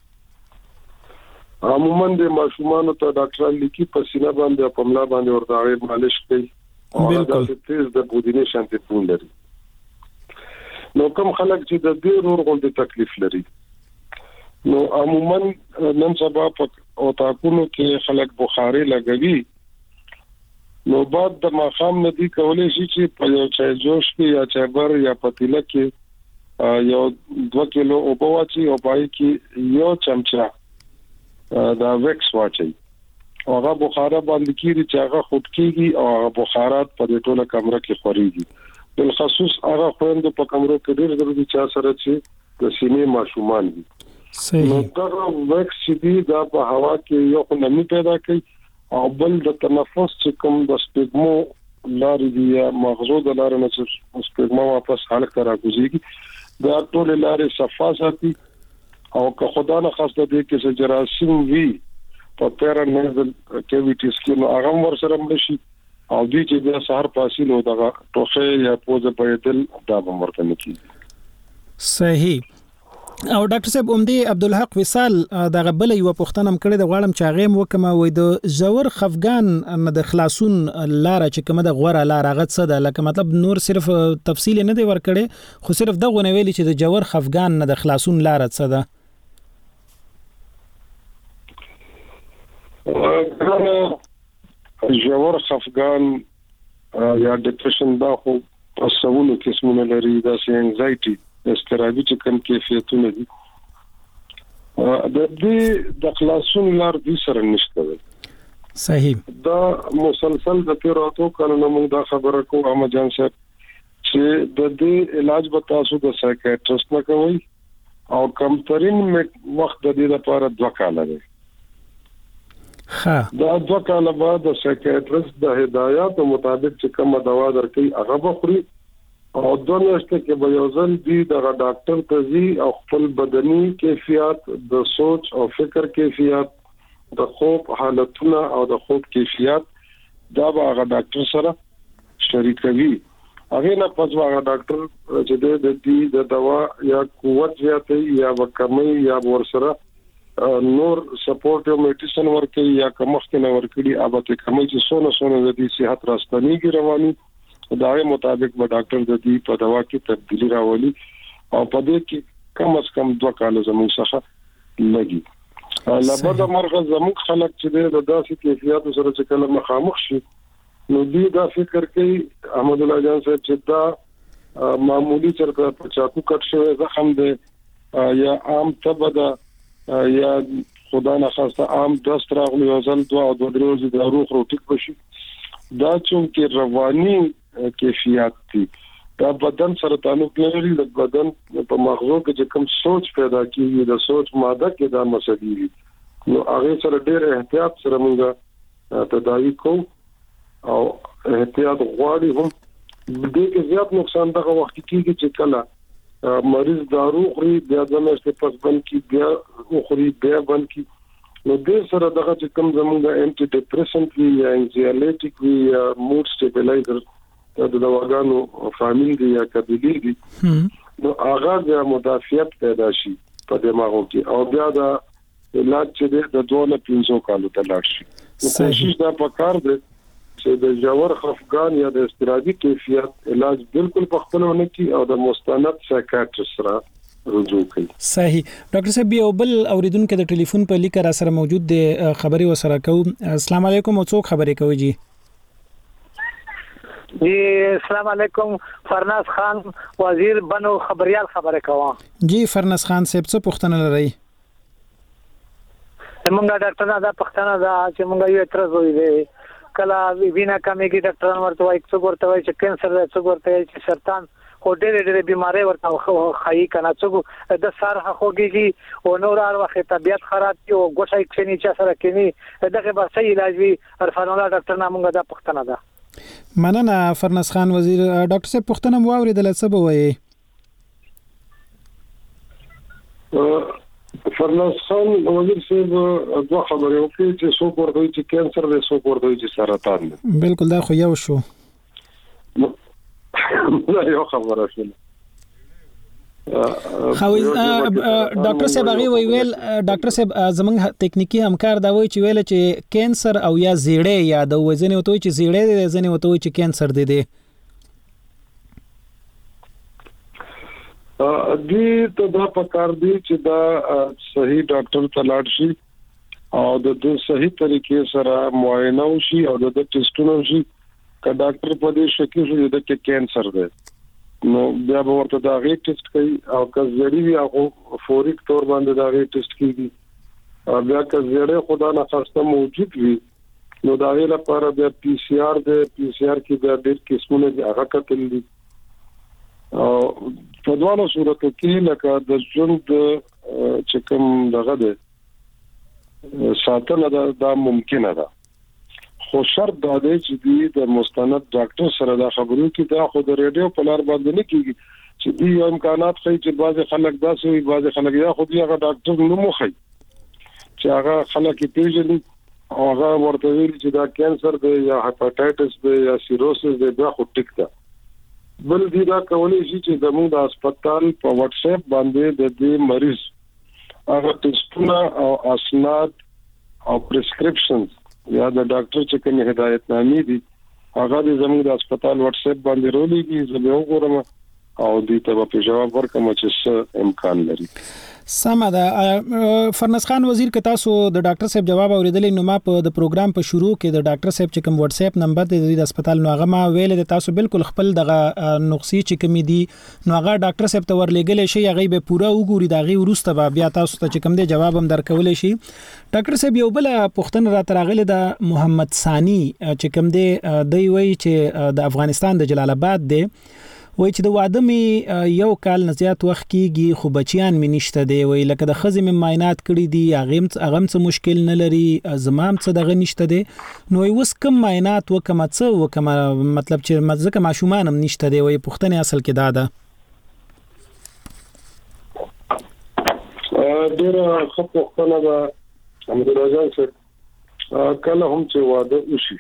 عموما د ماشومان ته ډاکټر لیکي په سینه باندې په ملا باندې ورته مالش کوي بالکل تیز د بودینه شانتي پون لري نو کوم خلک چې د دې نور غوډه تکلیف لري نو عموما نن سبا په او تاکونو کې خلک بخاري لګوي نو بعد د ماخام ندي کولای شي چې په یو چای جوش کې یا چایبر یا پتیله کې یو دوه کیلو او بواچی او پای کې یو چمچا دا وکس واچي هغه بخاره باندې کیږي چې هغه خود کیږي او هغه بخارات په دې ټوله کمره کې خوريږي بل خصوص هغه خويند په کمرو کې ډېر ضروري چې سره چې د سینې ماشومان دي صحیح نو دا وکس چې دا په هوا کې یو نمی پیدا کوي او بل د تنفس چې کوم د سپېږمو لارې دی یا مغزو د لارې نه چې سپېږمو واپس حالت را کوزيږي دا ټول لارې صفا ساتي او که خدای نه خاصه دې کې چې جراثیم وي په پیرانیزل کیویټیز کې نو هغه ور سره مشي او دې چې د سحر پاسیل او دغه ټوخه یا پوزه پېدل دا مرته نه کیږي صحیح او ډاکټر صاحب اومدي عبدالحق وصال دغه بل یو پښتنم کړی د غواړم چې غیم وکمه وای د زور خفغان نه د خلاصون لار چې کومه د غوړه لار هغه څه ده لکه مطلب نور صرف تفصیل نه دی ور کړی خو صرف دغه نه ویلي چې د جوور خفغان نه د خلاصون لار څه ده جوور خفغان یا ډیپریشن دا خو تاسوونه قسمونه لري دا سي انزایټي استرابي چې کوم کیفیتونه دي د دې د خلاصون لار دي سره نشته صحیح دا مسلسل د پیراتو کله موږ دا خبره کوو اما جان صاحب چې د دې علاج به تاسو د سایکیاټریست نه کوئ او کمترین وخت د دې لپاره دوه کال دی ها دا دوه کال بعد د سایکیاټریست د هدایت مطابق چې کومه دوا درکړي هغه بخوري او دوه میاشتې کې به یو ځل دی د ډاکټر ته ځي او خپل بدني کیفیت د سوچ او فکر کیفیت د خوب حالتونه او د خوب کیفیت دا به هغه ډاکټر سره شریکوي. هغه نه پس هغه ډاکټر چې د دې د دوا یا قوت زیاتې یا وکمي یا ورسره نور سپورټ او میډیسن ورکي یا کومختنه ورکړي اوبه ته کومي چې سونه سونه د دې صحت راستنیږي رواني دا یې مطابق به ډاکټر د دې په دوا کې تبدیلی راولي او په دې کې کم از کم دوه کال زموږ څخه لګي. لابد مرغه زموږ خلک چې د داسې کیفیت سره چې کله مخامخ شي نو دې دا فکر کوي احمد الله جان صاحب چې دا معمولی چرته په چاکو کټ شوی زخم دی یا عام تبه یا خدا نه خواسته عام دست راغلی او ځل دوه او دوه ورځې د روغ روټیک بشي. دا چې رواني کیفیت دي دا بدن سره تعلق لري. د بدن په مغزو کې چې کوم سوچ پیدا کیږي د سوچ ماده کې دا مسلې دي نو هغه سره ډېر احتیاط سره موږ تداوی کوو او احتیاط غواړي هم دې کې زیات نقصان دغه وخت کېږي چې کله مریض دارو خوري بیا د مېشته پس بند کی بیا خوري بیا بند کی نو دې سره دغه چې کوم زموږ انټي ډیپریسنټ وی یا انزایټیک وی یا موډ سټیبلایزر د دواګانو فامیل دی یا قبیلی دی نو هغه د مدافعت پیدا شي په دماغو کې او بیا د علاج چې د دوه نه پنځو کالو ته لاړ شي. کوشش دا پکار دی چې د جوړ خفقان یا د استراحتي کیفیت علاج بالکل په خپل ونه کې او د مستند سایکیاټریست سره رجوع کوي. صحیح. ډاکټر صاحب یو بل اوریدونکو د ټلیفون په لیک را سره موجود دی خبري وسره کوم. السلام علیکم او څوک خبرې کوي جی؟ جی السلام علیکم فرناز خان وزیر بنو خبريال خبره کوم. جی فرناز خان صاحب څه پوښتنه لري؟ موږ ډاکټر نه دا پوښتنه دا چې موږ یو اعتراض وې کله وینا کمیږي ډاکټر ورته وایي څو ورته وایي چې کینسر دی څو ورته وایي چې سرطان خو ډېرې ډېرې بیماری ورته خایي کنه څو د سر خوږيږي او نور هر وخت طبيعت خراب کی او ګوښه کښنی چې سره کینی دغه به صحیح علاج وي عرفان الله ډاکټر نه موږ دا پوښتنه ده. مننه فرناز خان وزیر. ډاکټر صاحب پوښتنه مو اوریدل څه به وایي؟ فرناز خان وزیر صاحب دوه خبرې وکړي چې څو ورته چې کینسر دی څو ورته چې سرطان دی. بالکل دا خو یو شو. دا یو خبره شوه. خو ډاکټر صاحب هغه وی ویل ډاکټر صاحب زمونږ تکنیکی همکار دا وی چې ویل چې کینسر او یا زیړې یا د وزن وته چې زیړې د وزن وته چې کینسر دی دی دې ته دا پکار دی چې دا صحیح ډاکټر ته لاړ شي او د دې صحیح طریقې سره معاینه وشي او د ټیسټونو شي که ډاکټر په دې شکی شي چې د کینسر دی نو بیا به ورته دا غي ټیسټ کوي او که زړی وي هغه فوري تور باندې دا غي ټیسټ کوي او بیا که زړی خدا نه خاصه موجود وي نو دا غي لپاره د پی سی آر د پی سی آر کې د ډېر قسمونه هغه کتل دي او په دوه صورتو کې لکه د ژوند چې کوم دغه ده ساتنه دا ممکنه ده خو شرط دا دی چې د مستند ډاکټر سره دا خبرو کې دا خو د ریډیو په لار باندې نه کیږي چې دی یو امکانات خي چې بعض خلک داسې وي بعض خلک یا خو دی هغه ډاکټر نو مخي چې هغه خلک پیژني او هغه ورته ویل چې دا کینسر دی یا هپاتایټس دی یا سیروسس دی دا خو ټیک ده. بل دی دا کولی شي چې زموږ د هسپتال په واتس اپ باندې د دې مریض هغه ټیسټونه او اسناد او پرسکرپشنز یا د ډاکټر چې کوم هدایتنامې دي هغه د زموږ د هسپتال واتس اپ باندې رولېږي زه به وګورم او دې ته په جواب ورکوم چې څه امکان لري. سمه ده. فرناز خان وزیر که تاسو د ډاکټر صاحب جواب اوریدلې نو ما په د پروګرام په شروع کې د ډاکټر صاحب چې کوم واتس اپ نمبر دی د هسپتال نو هغه ما ویل د تاسو بالکل خپل دغه نقصې چې کوم دي نو هغه ډاکټر صاحب ته ورلېګل شي هغه به پوره وګوري دا غي ورسته بیا تاسو ته چې کوم دی جواب هم درکول شي. ډاکټر صاحب یو بل پوښتنه را تراغله د محمد ثانی چې کوم دی دی وی چې د افغانستان د جلال آباد دی وای چې د واده می یو کال نه زیات وخت کیږي خو بچیان می نشته دی وای لکه د خزې می معاینات کړی دي هغه هغه څه مشکل نه لري زمام څه دغه نشته دی نو اوس کوم معاینات وکم څه وکم مطلب چې مزه ماشومان هم نشته دی وای پښتنه اصل کې دا ده ډیر خپل خپل دا امر راځي چې کله هم چې واده وشي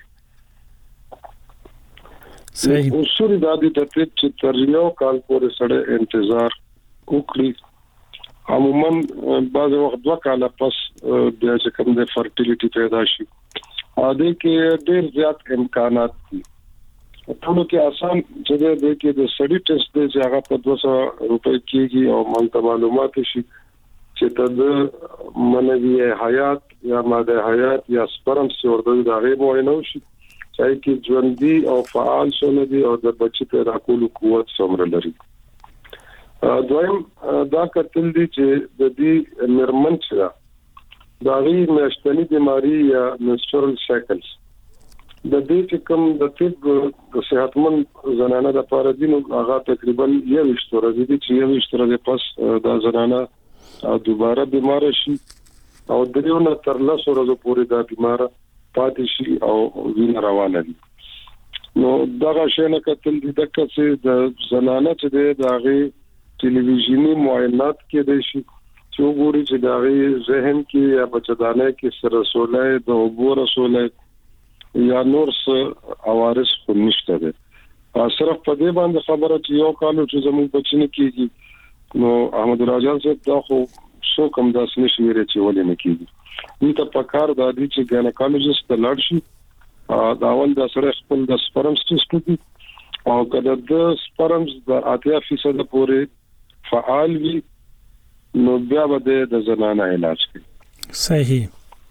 صحیح اصول د دې ته چې تر یو کال پورې سره انتظار وکړي عموما بعض وخت دوه کاله پس بیا چې کوم د فرټیلیټي پیدا شي ا دې کې ډېر زیات امکانات دي ټولو کې آسان چې دې کې د سټډي ټیسټ دی چې هغه په دوه سوه روپۍ کېږي او مونږ معلومات شي چې د منوي حیات یا ماده حیات یا سپرم سورده د هغه معاینه وشي چې کې ژوندۍ او فعال شونه دي او د بچی پیدا کولو قوت څومره لري. دویم دا کتل دي چې د دې نرمن چې دا غي مشتنی بیماری یا menstrual cycles د دې چې کوم د طب د صحتمند زنانه د لپاره دي نو هغه تقریبا یو اشتراک دي چې یو اشتراک پس د زنانه دوباره بیمار شي او دریونه تر لاسو ورځې پورې دا بیمار پاتې شي او وینه روانه دي. نو دا شنه کتل دي دغه چې د زنانه چې د هغه ټلویزیونی معاینات کې د شي چې وګوري چې دا غي ذهن کې یا بچدانه کې سره رسولای د وګور رسولای یا نور څه اوارس خو نشته ده. صرف په دې باندې خبره چې یو کالو چې زموږ بچنه کېږي نو احمد راجان صاحب دا خو څو کم داس نشي ویری چې ولې نه کېږي. دې ته پکار د دې چې ګینیکالوجست ته لاړ شي دا ول د سره خپل د سپرم ټیسټ کوي او کله د سپرم د اتیا فیصد پورې فعال وي نو بیا به د زنانه علاج کوي. صحیح.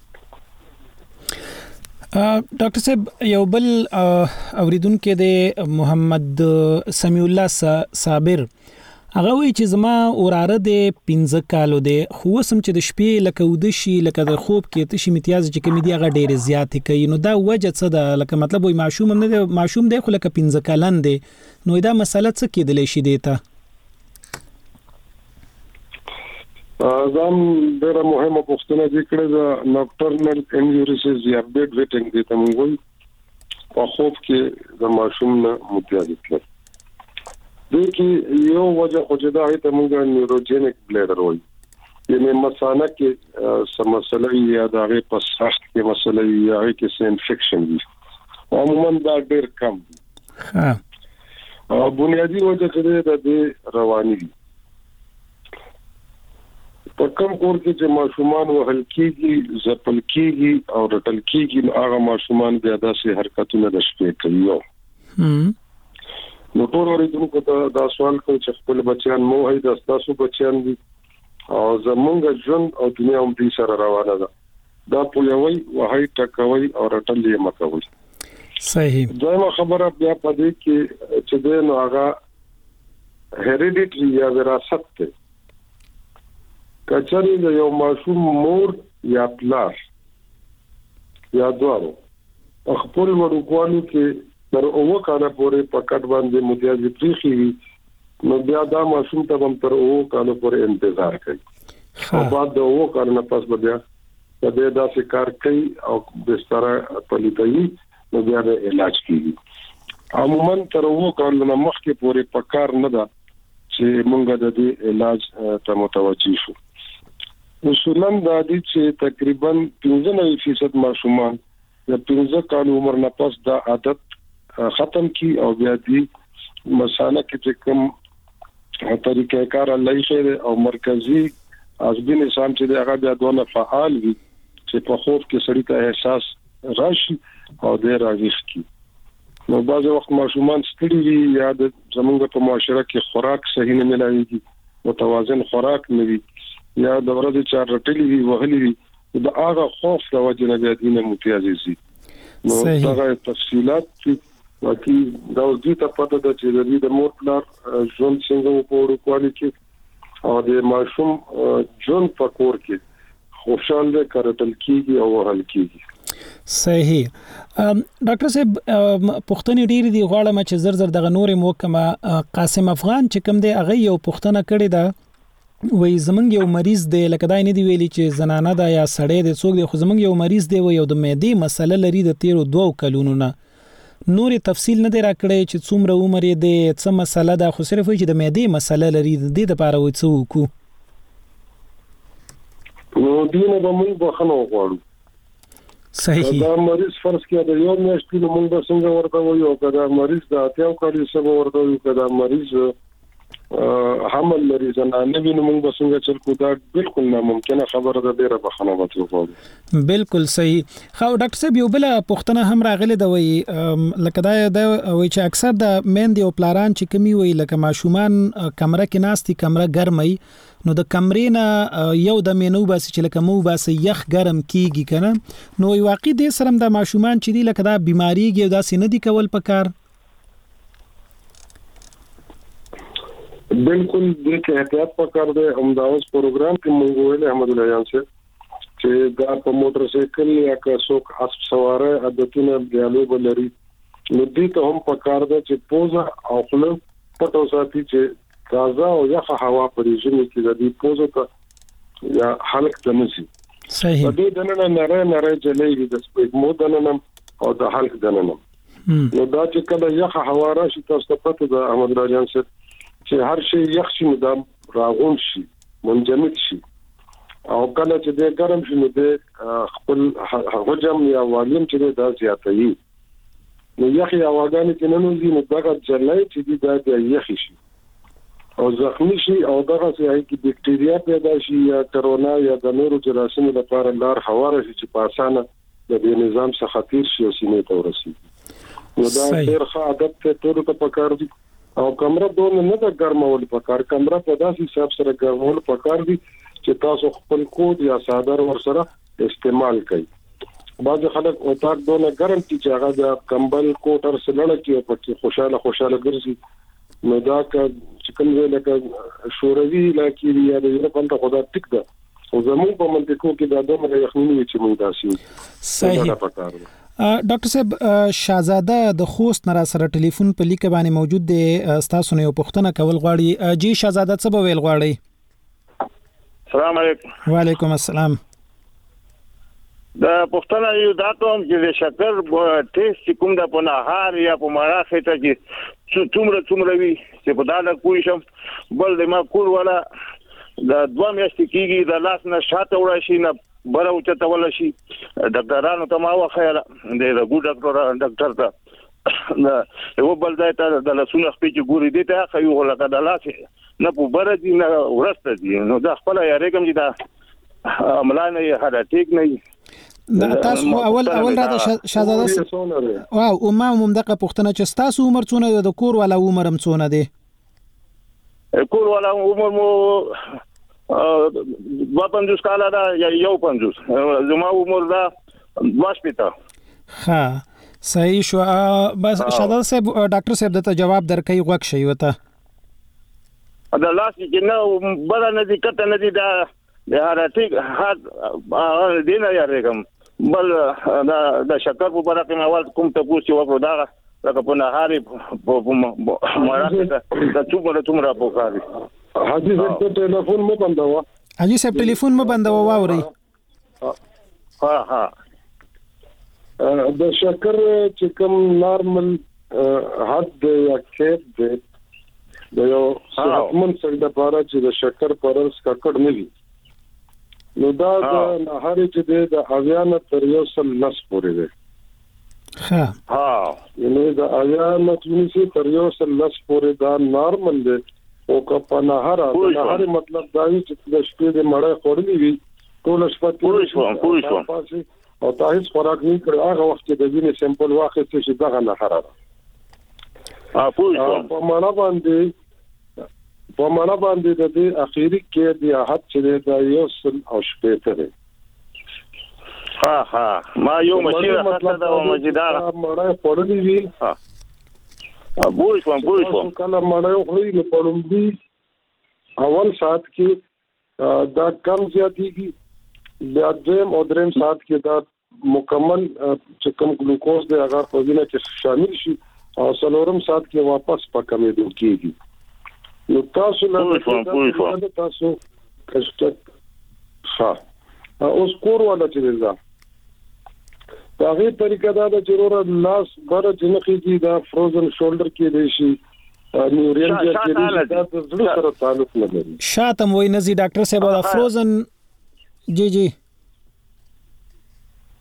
ډاکټر صاحب یو بل اوریدونکو د محمد سمیع الله صابر هغه وی چې زما اوراره د پنځه کالو د خو سم چې د شپې لکه ود شي لکه د خوب کې تشي امتیاز چې کمی دی هغه ډېر زیات کوي نو دا وجه څه ده لکه مطلب وي معشوم نه دی معشوم دی خو لکه پنځه کلن دی نو دا مسله څه کېدل شي دیتا ځم ډېر مهمه پوښتنه ذکر ده نوکټرنل انجریز یا بیډ ویټینګ دي ته موږ په خوب کې د معشوم نه امتیاز کړل دغه یو وجه خو دا هي ته موږ نیوروجینیک بلیډر وایي یعنی مثانه کې سمسله یا د هغه په سخت کې مسله یا هغه کې سم انفیکشن دي عموما دا ډېر کم ها او بنیادی وجه چې د رواني دي په کوم کور کې چې ماشومان وهل کېږي زپل کېږي او رټل کېږي هغه ماشومان بیا داسې حرکتونه د شپې کوي هم نو ټول اوریدونکو ته دا سوال کوي چې خپل بچیان مو هي د تاسو بچیان دي او زمونږ ژوند او دنیا هم دې سره روانه ده دا پویوي وهي ټکوي او رټل یې مکوي. صحیح. دا خبره بیا پدې کې چې د نو هغه هریډیټری یا وراثت ته کچري د یو ماشوم مور یا پلار یا دوارو خپل ورکوالو کې تر اوو کاله پورې پکټ باندې متیاز پریخي نو بیا دا ماشوم ته هم تر اوو کاله پورې انتظار کوي او بعد د اوو کاله نه پس بیا د دې داسې کار کوي او بستر پلیتایي نو بیا د علاج کوي. عموما تر اوو کاله نه مخکې پورې پکار نه ده چې مونږ د دې علاج ته متوجي شو. اصولاً دا دي چې تقریبا پنځه نوي فیصد ماشومان د پنځه کال عمر نه پس دا عادت ختم کی او بیا دي مسانه کې چې کوم طریقې کار الله یې او مرکزی عصبي نظام چې هغه بیا دونه فعال وي چې په خوب کې سړی ته احساس راشي او د راويخ کی نو بعض وخت ماشومان ستړي وي یا د زمونږ په معاشره کې خوراک صحیح نه ملایږي متوازن خوراک نه وي یا د ورځې چار رټلي وي وهلي وي دا هغه خوف د وجه نه بیا دینه متیازي سي نو دا تفصيلات واکي دا اوسې ته پته ده چې د مور پلار ژوند څنګه وګورو کوالټي او د ماشوم ژوند په کور کې خوشاله کارتل کیږي او حل کیږي. صحیح. ډاکټر صاحب پښتني ډیر دی غواړم چې زر زر دغه نور موکمه قاسم افغان چې کوم دی هغه یو پښتنه کړی دا وای زمنګ یو مریض دی لکه دای نه دی ویلي چې زنانه دا یا سړی دی څوک دی خو زمنګ یو مریض دی و یو د معدې مسله لري د تیرو دوه کلونو نه نور تفصیل نه دی راکړی چې څومره عمر دی څه مسله ده خو صرف چې د معدې مسله لري د دې لپاره و څه وکړو نو دینه به موږ بخنه وغواړو صحیح دا مریض فرض کړه د یو میاشتې موږ به څنګه ورته وایو کدا مریض د اتیاو کالي سره ورته وایو کدا مریض حمل لري زنانه ویني موږ به څنګه چل کو دا بالکل ناممکنه خبره ده ډیره بخښنه وکړو. بالکل صحیح. خو ډاکټر صاحب یو بل پوښتنه هم راغله د وی لکه دا د وی چې اکثر د مېندې او پلاران چې کمی وی لکه ماشومان کمره کې ناستي کمره ګرمي نو د کمرې نه یو د مینو بس چې لکه مو بس یخ ګرم کیږي کنه نو واقعي د سرم د ماشومان چې دی لکه دا بیماریږي دا سینې دی کول پکار. بالکل د کې احتیاط پکار دی. همداوس پروګرام کې موږ ویل احمد الله جان سے چې دا په موټر سایکل یا که څوک اسب سواره عادتونه دیالو بلري نو دې ته هم پکار دی چې پوزه او خپل پټو ساتي چې تازه او یخه هوا پرې ژمي کې د دې پوزه ته یا حلق تنسي. صحیح. د دې دنه نره نره جلې د سپېګ مو دنه او د حلق دنه نو دا چې کله یخه هوا راشي تاسو ته پته ده احمد الله جان سے چې هر شی یخ شي نو دا راغون شي منجمد شي او کله چې د ګرم شي نو د خپل حجم یا والیم چې دا زیاتوي نو یخ یا واګانې کې نه نوځي نو دا جلای چې دا د یخ شي او زخمی شي او دغه ځای کې بکټریا پیدا شي یا کرونا یا د نورو جراثیمو لپاره لار هواره شي چې په اسانه د دې نظام څخه خطر شي او سینې ته ورسیږي. نو دا ډېر ښه عادت ته ټول ته پکار دي او کمره دون نه د ګرمول پکار کمره په داسې حساب سره ګرمول پکار دي چې تاسو خپل کوډ یا صادر ور سره استعمال کړئ. بعض خلک اوتاک دون ګرم چې هغه د کمبل کوټر سره لکه په خوشاله خوشاله ګرځي نو دا چې کوم ځای لکه شوروي لکه یا د یوروپ په خدا ټیک ده او زموږ په منطقو کې دا دومره یخني چې موږ داسي. صحیح. ډاکټر صاحب شاهزاده د خوست نرا سره ټلیفون په لیک باندې موجود دی تاسو نه یو پوښتنه کول غواړي. جی شاهزاده څه به ویل غواړي؟ السلام علیکم. وعلیکم السلام. دا پښتنه یو دا کوم چې د شکر ټیسټ کوم د پناهار یا په ماړه خېټه کې څومره څومره وي چې په دا نه کوی شم بل د ما کول ولا د دوه میاشتې کېږي د لاس نه شاته وړای شي نه بره اوچته ولا شي ډاکټرانو ته ما وخیل د رګو ډاکټر ډاکټر ته یو بل ځای ته د لاسونو خپې چې ګوري دي ته خو لکه د لاس نه په بره دي نه ورسته دي نو دا خپل یاري کوم چې دا عملانه هدا ټیک نه تاسو اول اول را شاهزاده واو او ما هم دغه پوښتنه چې تاسو عمر څونه د کور ولا عمر هم څونه دی؟ کور ولا عمر مو دوه پنځوس کاله دا یا یو پنځوس زما عمر دا دوه شپېته. ها صحیح شو. بس شاهزاده صاحب ډاکټر صاحب ته جواب درکې غوښ شي وته دا لاس کې نه بل نه دي کته نه دي دا دا ټیک هات دینه یارګم بل دا د شکر په برکه مې کوم ته پوښتنه وکړه دا لکه په نهاري په مړه دا څومره څومره پوښاري. حاجی صاحب ټلیفون مو بندوا حاجی صاحب ټلیفون مو بندوا واوري. ها ها د شکر چې کوم نارمل حد یا کېد دی د یو صحتمند سړي لپاره چې د شکر پرز ککړ نه وي نو دا د نهاري چې د اویان تر یو سل لس پورې دی. ها ها نو د اویان چې تر یو سل لس پورې دا نارمل دی او که نهار نهاري مطلب دا چې د شپې د مړې خورلې وي ټول شپه پوه شوم پوه شوم او تاسو خوراک نه کړی هغه وخت د وینې سیمپل واخیست چې دغه نهار ده. ا پوه شوم په معنا باندې په معنا باندې د دې اخیری کې د حد چې د یو سل او شپې ته دی. ها ها ما یو مشیره خاصه دا مزیدار مړې خورلې وي. ها پوه شوم پوه شوم کله مړې خوري نو پړمبي اول سات کې دا کم زیاتېږي د اځم او دریم سات کې دا مکمل چې کوم ګلوکوز دی هغه په وینه کې شامل شي او څلورم سات کې واپس پکمې کېږي. نو تاسو له تاسو کښته ښه اوس کور ولا چې دا دا غي طریقه دا د ضرور لاس بر جنخي دا فروزن شولډر کې دی شي نیورین کې دی دا د زړه سره تعلق لري. شاتم وای نزي ډاکټر صاحب دا فروزن جی جی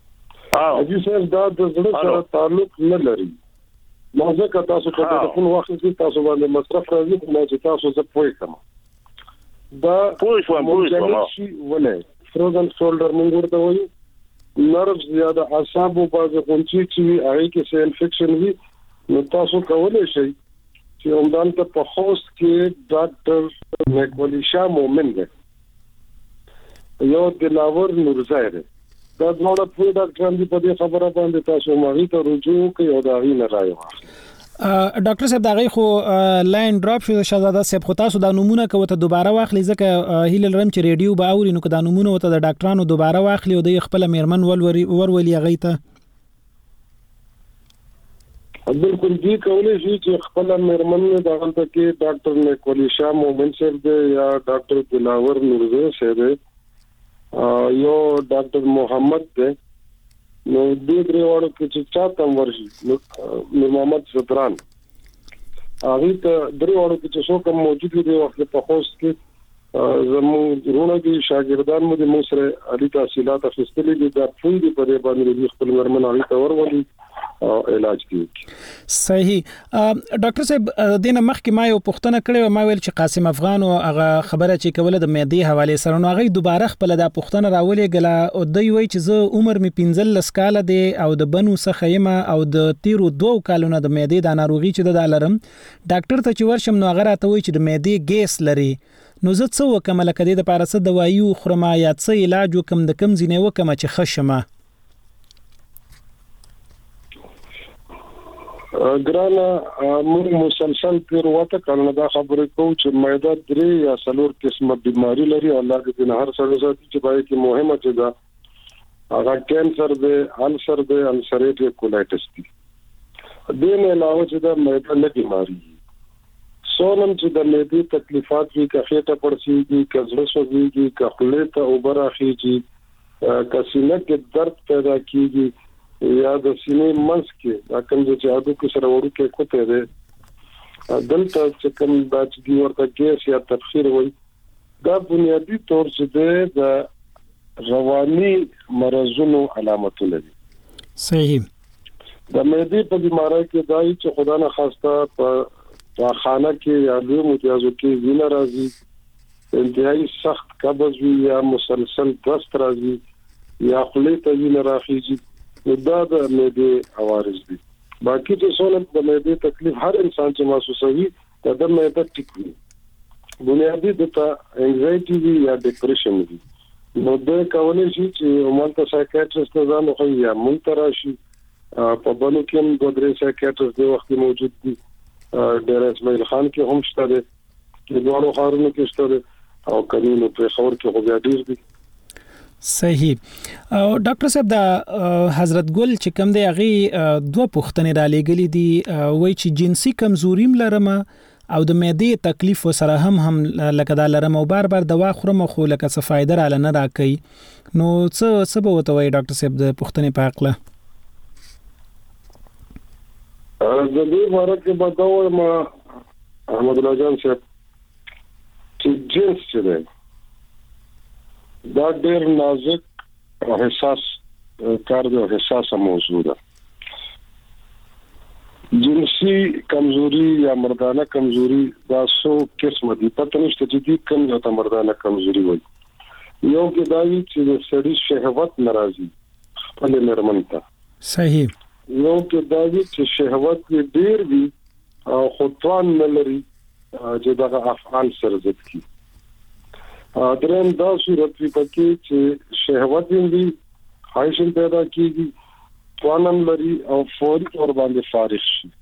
اجي سر دا د زړه سره تعلق نه لري. نو ځکه تاسو په ټلیفون وخت کې تاسو باندې مصرف راځي نو چې تاسو زه پوي کوم دا پوي شو پوي شو ولې فروزن شولډر مونږ ورته وایو نرቭ زیاده اعصاب او بازه غونچې چې هغه کې څه انفیکشن وي نو تاسو کولای شئ چې همدان ته په خوست کې ډاکټر نیکولی شاه مومن دی یو دلاور نورزای دی دا نوړه په ډاکټر باندې په دې خبره باندې تاسو ماري ته رجوع کوي او دا غي نه راي واخلي. ډاکټر صاحب دا غي خو لاین ډراپ شو شهزاده صاحب خو تاسو دا نمونه کوته دوباره واخلي ځکه هیل لرم چې ریډیو به اوري نو که دا نمونه وته د ډاکټرانو دوباره واخلي او د خپل میرمن ولوري ورولي غي ته بالکل دی کولای شي چې خپل میرمن د غلطه کې ډاکټر نیکولی شاه مومن صاحب دی یا ډاکټر دلاور نورزای صاحب دی یو ډاکټر محمد دی نو دې درې وړو کې چې چاته ورشي نو محمد ستران هغه ته درې وړو کې چې څوک موجود دي وخت په خوست کې زموږ رونه دي شاګردان مو د مصر علي تحصیلات اخیستلې دي دا ټول دي په دې باندې خپل مرمن علي تور ولي علاج کوي. صحیح. ډاکټر صاحب دینه مخکې ما یو پوښتنه کړې ما ویل چې قاسم افغان او هغه خبره چې کوله د معدې حواله سره نو هغه دوباره خپل د پوښتنه راولې غلا او دوی وایي چې زه عمر می پنځلس کال دی او د بنو څخه یم او د تیرو دوه کالونو د معدې د ناروغي چې د لرم ډاکټر ته چې ورشم نو هغه راته وایي چې د معدې ګیس لري نو زه څه وکم لکه د لپاره څه دوايي خورم یا څه علاج وکم د کم زینې وکم چې خشمه ګرانا موږ مسلسل پر وته کله دا خبرې کوو چې معده درې یا څلور قسمه بيماري لري الله دې نه هر څه ساتي چې باید کې مهمه چې دا هغه کینسر دی السر دی السریټیو کولایټس دی دین علاوه چې دا معده نه بيماري سونم چې د معدې تکلیفات وي کخېټه پړسيږي کزړه سوځيږي کخلې ته اوبر اخیږي کسینه کې درد پیدا کیږي یا د سینې منځ کې دا کوم چې اډو کې سره وړو کې کوته ده دلته چې کوم د چې ورته ګیس یا تبخیر وي دا بنیادی طور چې د رواني مرزونو علامتونه دي. صحیح. د معدې په بیماری کې دای چې خدا نه خواسته په خانه کې یا لوی متیازو کې وینه راځي انتهایی سخت قبض وي یا مسلسل دست راځي یا خلې ته وینه راخیږي نو دا د معدې عوارض دي. باقي چې څونه د معدې تکلیف هر انسان چې محسوسوي دا د معده ټیک وي بنیادی د تا انزایټي وي یا ډیپریشن وي نو د کولای شي چې عموما سایکیاټریست ځان خو یا مونتراشي په بلو کې د درې سایکیاټریست د وخت موجود دي ډیر اسماعیل خان کې هم شته دي د دوه خارونو کې شته دي او کینو په خبر کې خو بیا ډیر دي. صحیح. ډاکټر صاحب دا حضرت ګل چې کوم دی هغه دوه پوښتنې را لګلې دي وای چې جنسي کمزوریم لرم او د معدې تکلیف سره هم هم لکه دا لرم او بار بار دوا خورم خو لکه څه فائدہ را نه راکې نو څه څه به وته وای ډاکټر صاحب د پوښتنې په حق له د دې ورکه به دا وایم احمد الله جان صاحب چې جنس چې دی دا ډېر نازک او حساس کار دی او حساسه موضوع ده. جنسي کمزوري یا مردانه کمزوري دا څو قسم دي پته نشته چې دې کوم یو ته مردانه کمزوري وایي. یو کې دا وی چې د سړي شهوت ناراضي خپل مرمن ته. صحیح. یو کې دا وی چې شهوت یې ډېر وي او خطوان نه لري چې دا افعال سره ضد کی. درم دا صورت وی پکې چې شهوت یې خواهش پیدا کیږي توانم لري او فوري تور باندې فارغ شي.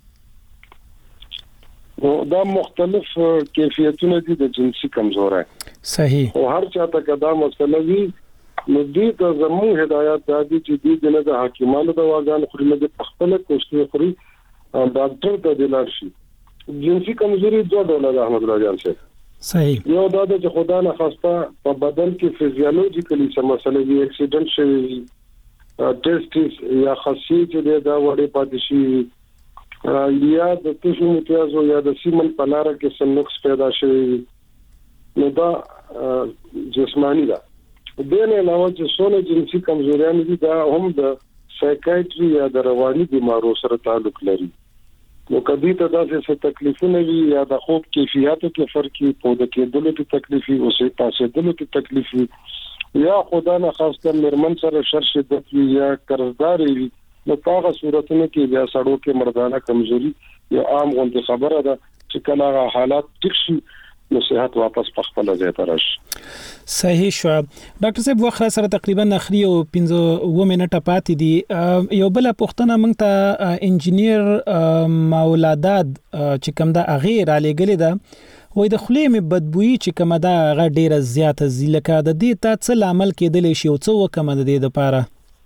نو دا مختلف کیفیتونه دي د جنسي کمزورۍ. صحیح. او هر چاته کدا مسله وی نو دې ته زمو هدایت دادي چې دې نه د حکیمانو د واغان خوري نه د خپل کوشش خوري ډاکټر ته دلار شي. جنسي کمزوري دوه ډول ده احمد الله جان صاحب. صحیح. یو دا چې خدا نه خواسته په بدن کې فزیولوژیکلی څه مسله وي اکسیډنټ شوی ټیسټس یا خاصی چې دا وړي پاتې شي یا د تشو متیازو یا د سیمن پلاره کې څه نقص پیدا شوی نو دا جسمانی ده. د دې نه علاوه چې څونه جنسي کمزوریان دي دا هم د سایکایټري یا د رواني بیمارو سره تعلق لري. نو کدی ته داسې څه تکلیفونه وي یا د خوب کیفیتو کې فرق وي، په د کېدلو کې تکلیف وي او سي پاسېدلو کې تکلیف وي، یا خدا نه خاصه مرمن سره شر شدت وي یا قرضداري وي، نو په هغه صورتونو کې بیا سړو کې مردانه کمزوري یو عام غونډه خبره ده چې کله حالات ټیک شي نو صحت واپس په خپل ځای ته راشي. صحیح شو. ډاکټر صاحب وخت سره تقریبا اخري او پنځه و منټه پاتې دي. یو بل پوښتنه مونږ ته انجینیر مولاداد چې کوم دا اغیر علی ګلې ده وای د خلې می بدبوئی چې کوم دا غ ډیره زیاته زیلکه د دې ته څه عمل کېدل شي او څه وکم د دې لپاره؟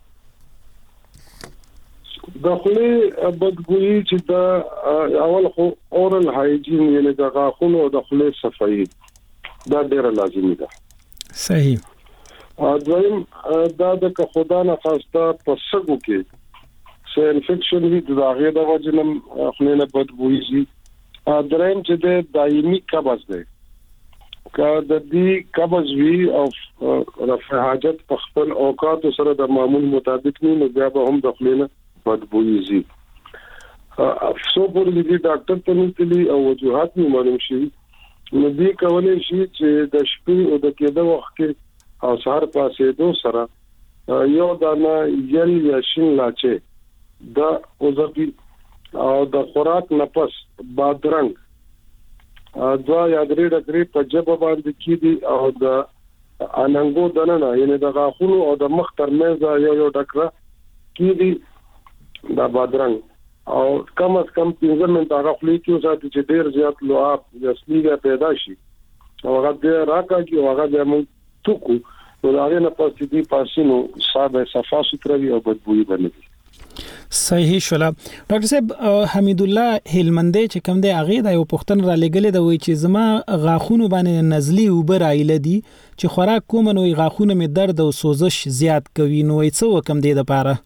د خلې بدبوئی چې دا اول خو اورال هایجین یعنی د غاښونو او د خلې صفائی دا ډیره لازمي ده. صحیح. ا دویم دا د خدا نه خاصه په سګو کې سه انفیکشن وي د هغه د وجنم خلې نه بدبوئی شي. ا دریم چې د دایمي قبض ده کا د دې قبض وی او رفع حاجت په خپل اوقات سره د معمول مطابق نه بیا به هم د خلې نه بدبوئی زی. افسو پر دې ډاکټر ته نتلی او وجوهات نه معلوم شي نو دې کولای شي چې د شپې او د کېده وخت کې او سهار پاسې دو سره یو دانه یل یا شین لاچه د اوزبي او د خوراک نفس بادرنګ دوا یا درې ډګرې په جبه باندې کېدي او د اننګو دننه یعنی د غاښونو او د مخ ترمنځ یو یو ډکره کېدي دا بادرنګ او کم از کم پنځه منټه هغه خولې کې وساتي چې ډیر زیات لعاب یا سلیګه پیدا شي او هغه دې راکاږي او هغه دې موږ توکو نو هغه نه پاتې دي پاسینو صاحب صفا ستروي او بدبوئی باندې. صحیح شولا. ډاکټر صاحب حمید الله هلمندې چې کوم دی هغه د یو پښتن را لګلې د وای چې زما غاښونو باندې نزلی وبر عائله دي چې خوراک کوم نو غاښونو می درد او سوزش زیات کوي نو څه وکم دی د پاره؟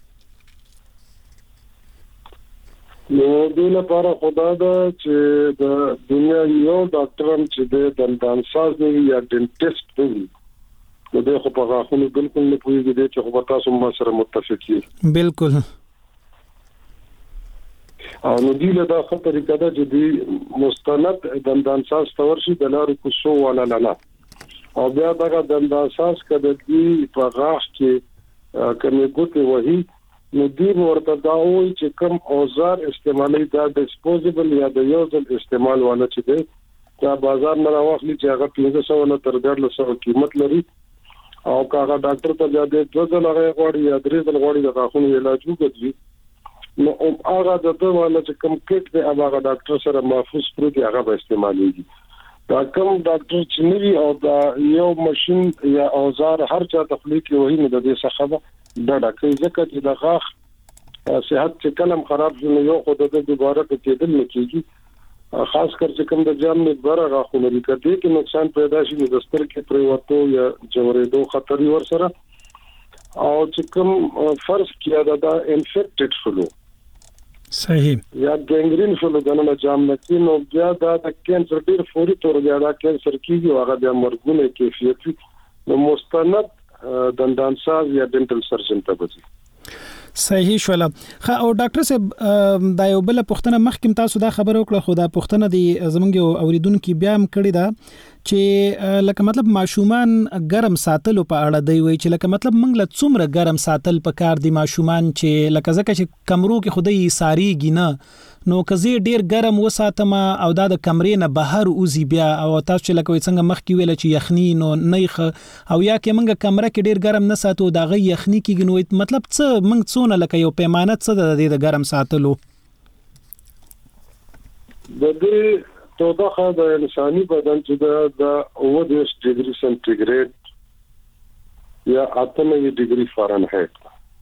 نو د لپاره خدا دا چې د دنیا یو ډاکټر هم چې د دندانساز دی یا ډنټیسټ دی نو د خو په غاښونو بالکل نه پوهیږي چې خو تاسو ما سره متفق یې. بالکل. او نو دی له دا خو طریقه ده چې دی مستند دندانساز تورشي د لارې کوڅو ولا لاله او بیا دا دندانساز کده دی په غاښ کې کمه ګوتې وਹੀ نو دی ورته دا وایي چې کوم اوزار استعمالي دا ډیسپوزیبل یا د یو ځل استعمال والا چې دی دا بازار نه راوخلي چې هغه پنځه سوه نه تر ډېر سوه قیمت لري او کاغه ډاکټر ته بیا د دوه ځله غوړي یا درې ځله غوړي د غاښونو علاج وکړي نو هغه د دوه والا چې کوم کټ دی هغه ډاکټر سره محفوظ پروت هغه به استعماليږي. دا کوم ډاکټر چې نوي او دا یو ماشين یا اوزار هر چا تخلیق وایي نو د دې څخه دا ډاکټر ځکه چې د غاښ صحت چې کلم خراب شي نو یو خو د دوباره په کېدل نه کیږي خاص کر چې کوم د جام نه بره غاښونه لري کدي کې نقصان پیدا شي د ستر کې پریوتو یا جوړېدو خطر ور سره او چې کوم فرض کیا دا انفیکټډ فلو صحیح یا ګنګرین فلو دنه جام نه کې نو بیا دا د کینسر ډیر فوري تور بیا دا کینسر کیږي هغه د مرګونه کیفیت نو مستند دندانساز یا ډنټل سرجن ته وځي. صحیح شولا. خا او ډاکټر صاحب دا یو بل پښتنه مخکې تاسو دا خبر وکړه خو دا پښتنه دی زمونږ اوریدونکو بیا هم کړی دا چې لکه مطلب ماشومان ګرم ساتلو په اړه دی وی چې لکه مطلب موږ له څومره ګرم ساتل په کار دی ماشومان چې لکه ځکه چې کمرو کې خدای ساریږي نه نو کزي ډیر ګرم وساتم او دا د کمرې نه بهر اوزي بیا او تاسو چې لکه څنګه مخکې ویل چې یخنی نو نه او یا کې موږ کمره کې ډیر ګرم نه ساتو دا غي یخنی کې نو مطلب څه موږ څونه لکه یو پیمانه څه د ګرم ساتلو د دې توګه د انساني بدن چې د اوه دیرش ډیګري سنټیګریډ یا اته نوي ډیګري فارنهایت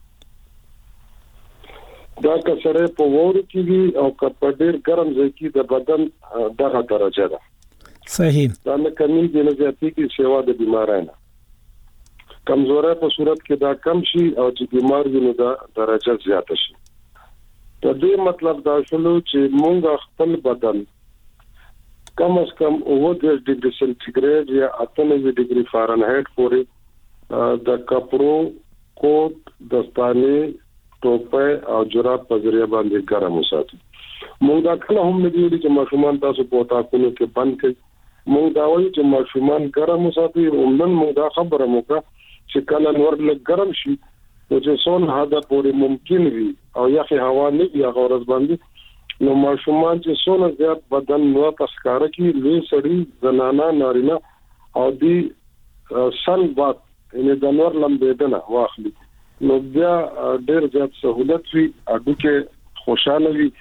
دا کسره په وور کې وي او په ډیر ګرم ځای کې د بدن دغه درجه ده. صحیح. دا نه کمی دی نه زیاتی کې سیوا د بیمارانه کمزوري په صورت کې دا کم شي او چې بیمار وي نو دا درجه زیاته شي. د دې مطلب دا شلو چې مونږ خپل بدن کم از کم اوه دیرش ډیګري سنټیګریډ یا اته نوي ډیګري فارنهایت پورې د کپړو کوټ دستانه ټوپه او جراب په ذریعہ باندې ګرم وساتو. موږ دا کله هم نه ویلي چې ماشومان تاسو په تاکونو کې بند کړئ. موږ دا وایو چې ماشومان ګرم وساتي. ومن موږ دا خبره موکړه چې کله نور لږ ګرم شي نو چې څون هدا پورې ممکن وي او یخي هوا نه وي هغه ورځ باندې نو ماشومان چې څونه زیات بدن نو تسکاره کی لوی سړي زنانا نارینه او دی سن بات یعنی د نور لمبېدنه واخلي نو بیا ډېر زیات سہولت وي اډو کې خوشاله وي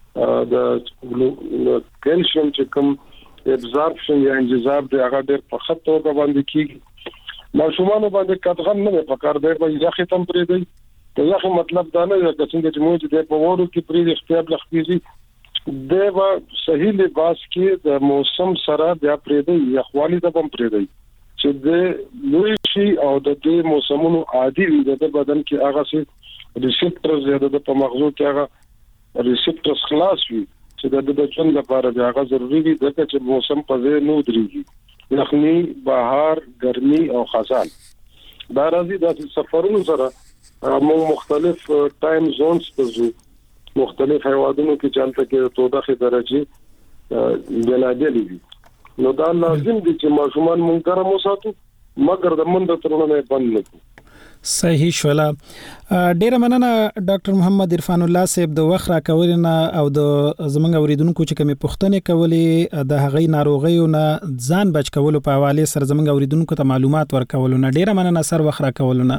د کیلشیم چې کوم ابزاربشن یا انجذاب دی هغه ډېر په خط توګه باندې کیږي. ماشومان باندې کټغن نه پکار دی په ځخه تم پرې دی. د ځخه مطلب دا نه چې څنګه چې موږ د په وورو کې پرې اختیار لخصيږي د وا صحیح لباس کې د موسم سره بیا پرې دی یا خوالی د بم پرې دی چې د لوی شي او د دې موسمونو عادي وي د بدن کې هغه سي ریسپټر زیاده د په مغزو کې هغه ریسپټر خلاص وي چې د د ژوند لپاره بیا هغه ضروری دي ځکه چې موسم په ځای نو درېږي یخني بهار ګرمي او خزان دا راځي د سفرونو سره موږ مختلف ټایم زونز په زو مختلف هیوادونو کې چلته کې توده درجه بلادلی دي نو دا لازم دي چې ماشومان مونږ ګرم وساتو مګر د منډه ترونه نه بند نه کو. صحیح شولا. ډیره مننه ډاکټر محمد عرفان الله صاحب د وخت را کولنه او د زمنګ اوریدونکو چې کومه پوښتنه کولې د هغې ناروغیو نه ځان بچ کولو په حواله سره زمنګ اوریدونکو ته معلومات ورکولونه ډیره مننه سر وخت را کولونه.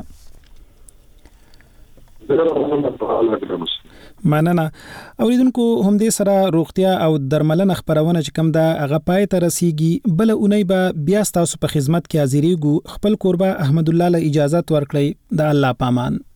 مننه. اوریدونکو هم دې سره روغتیا او درملنه خبرونه چې کوم دا هغه پای ته رسیږي بل اونۍ به بیا تاسو په خدمت کې حاضرېږو. خپل قربا احمد الله له اجازه ورکړئ. د الله پامان.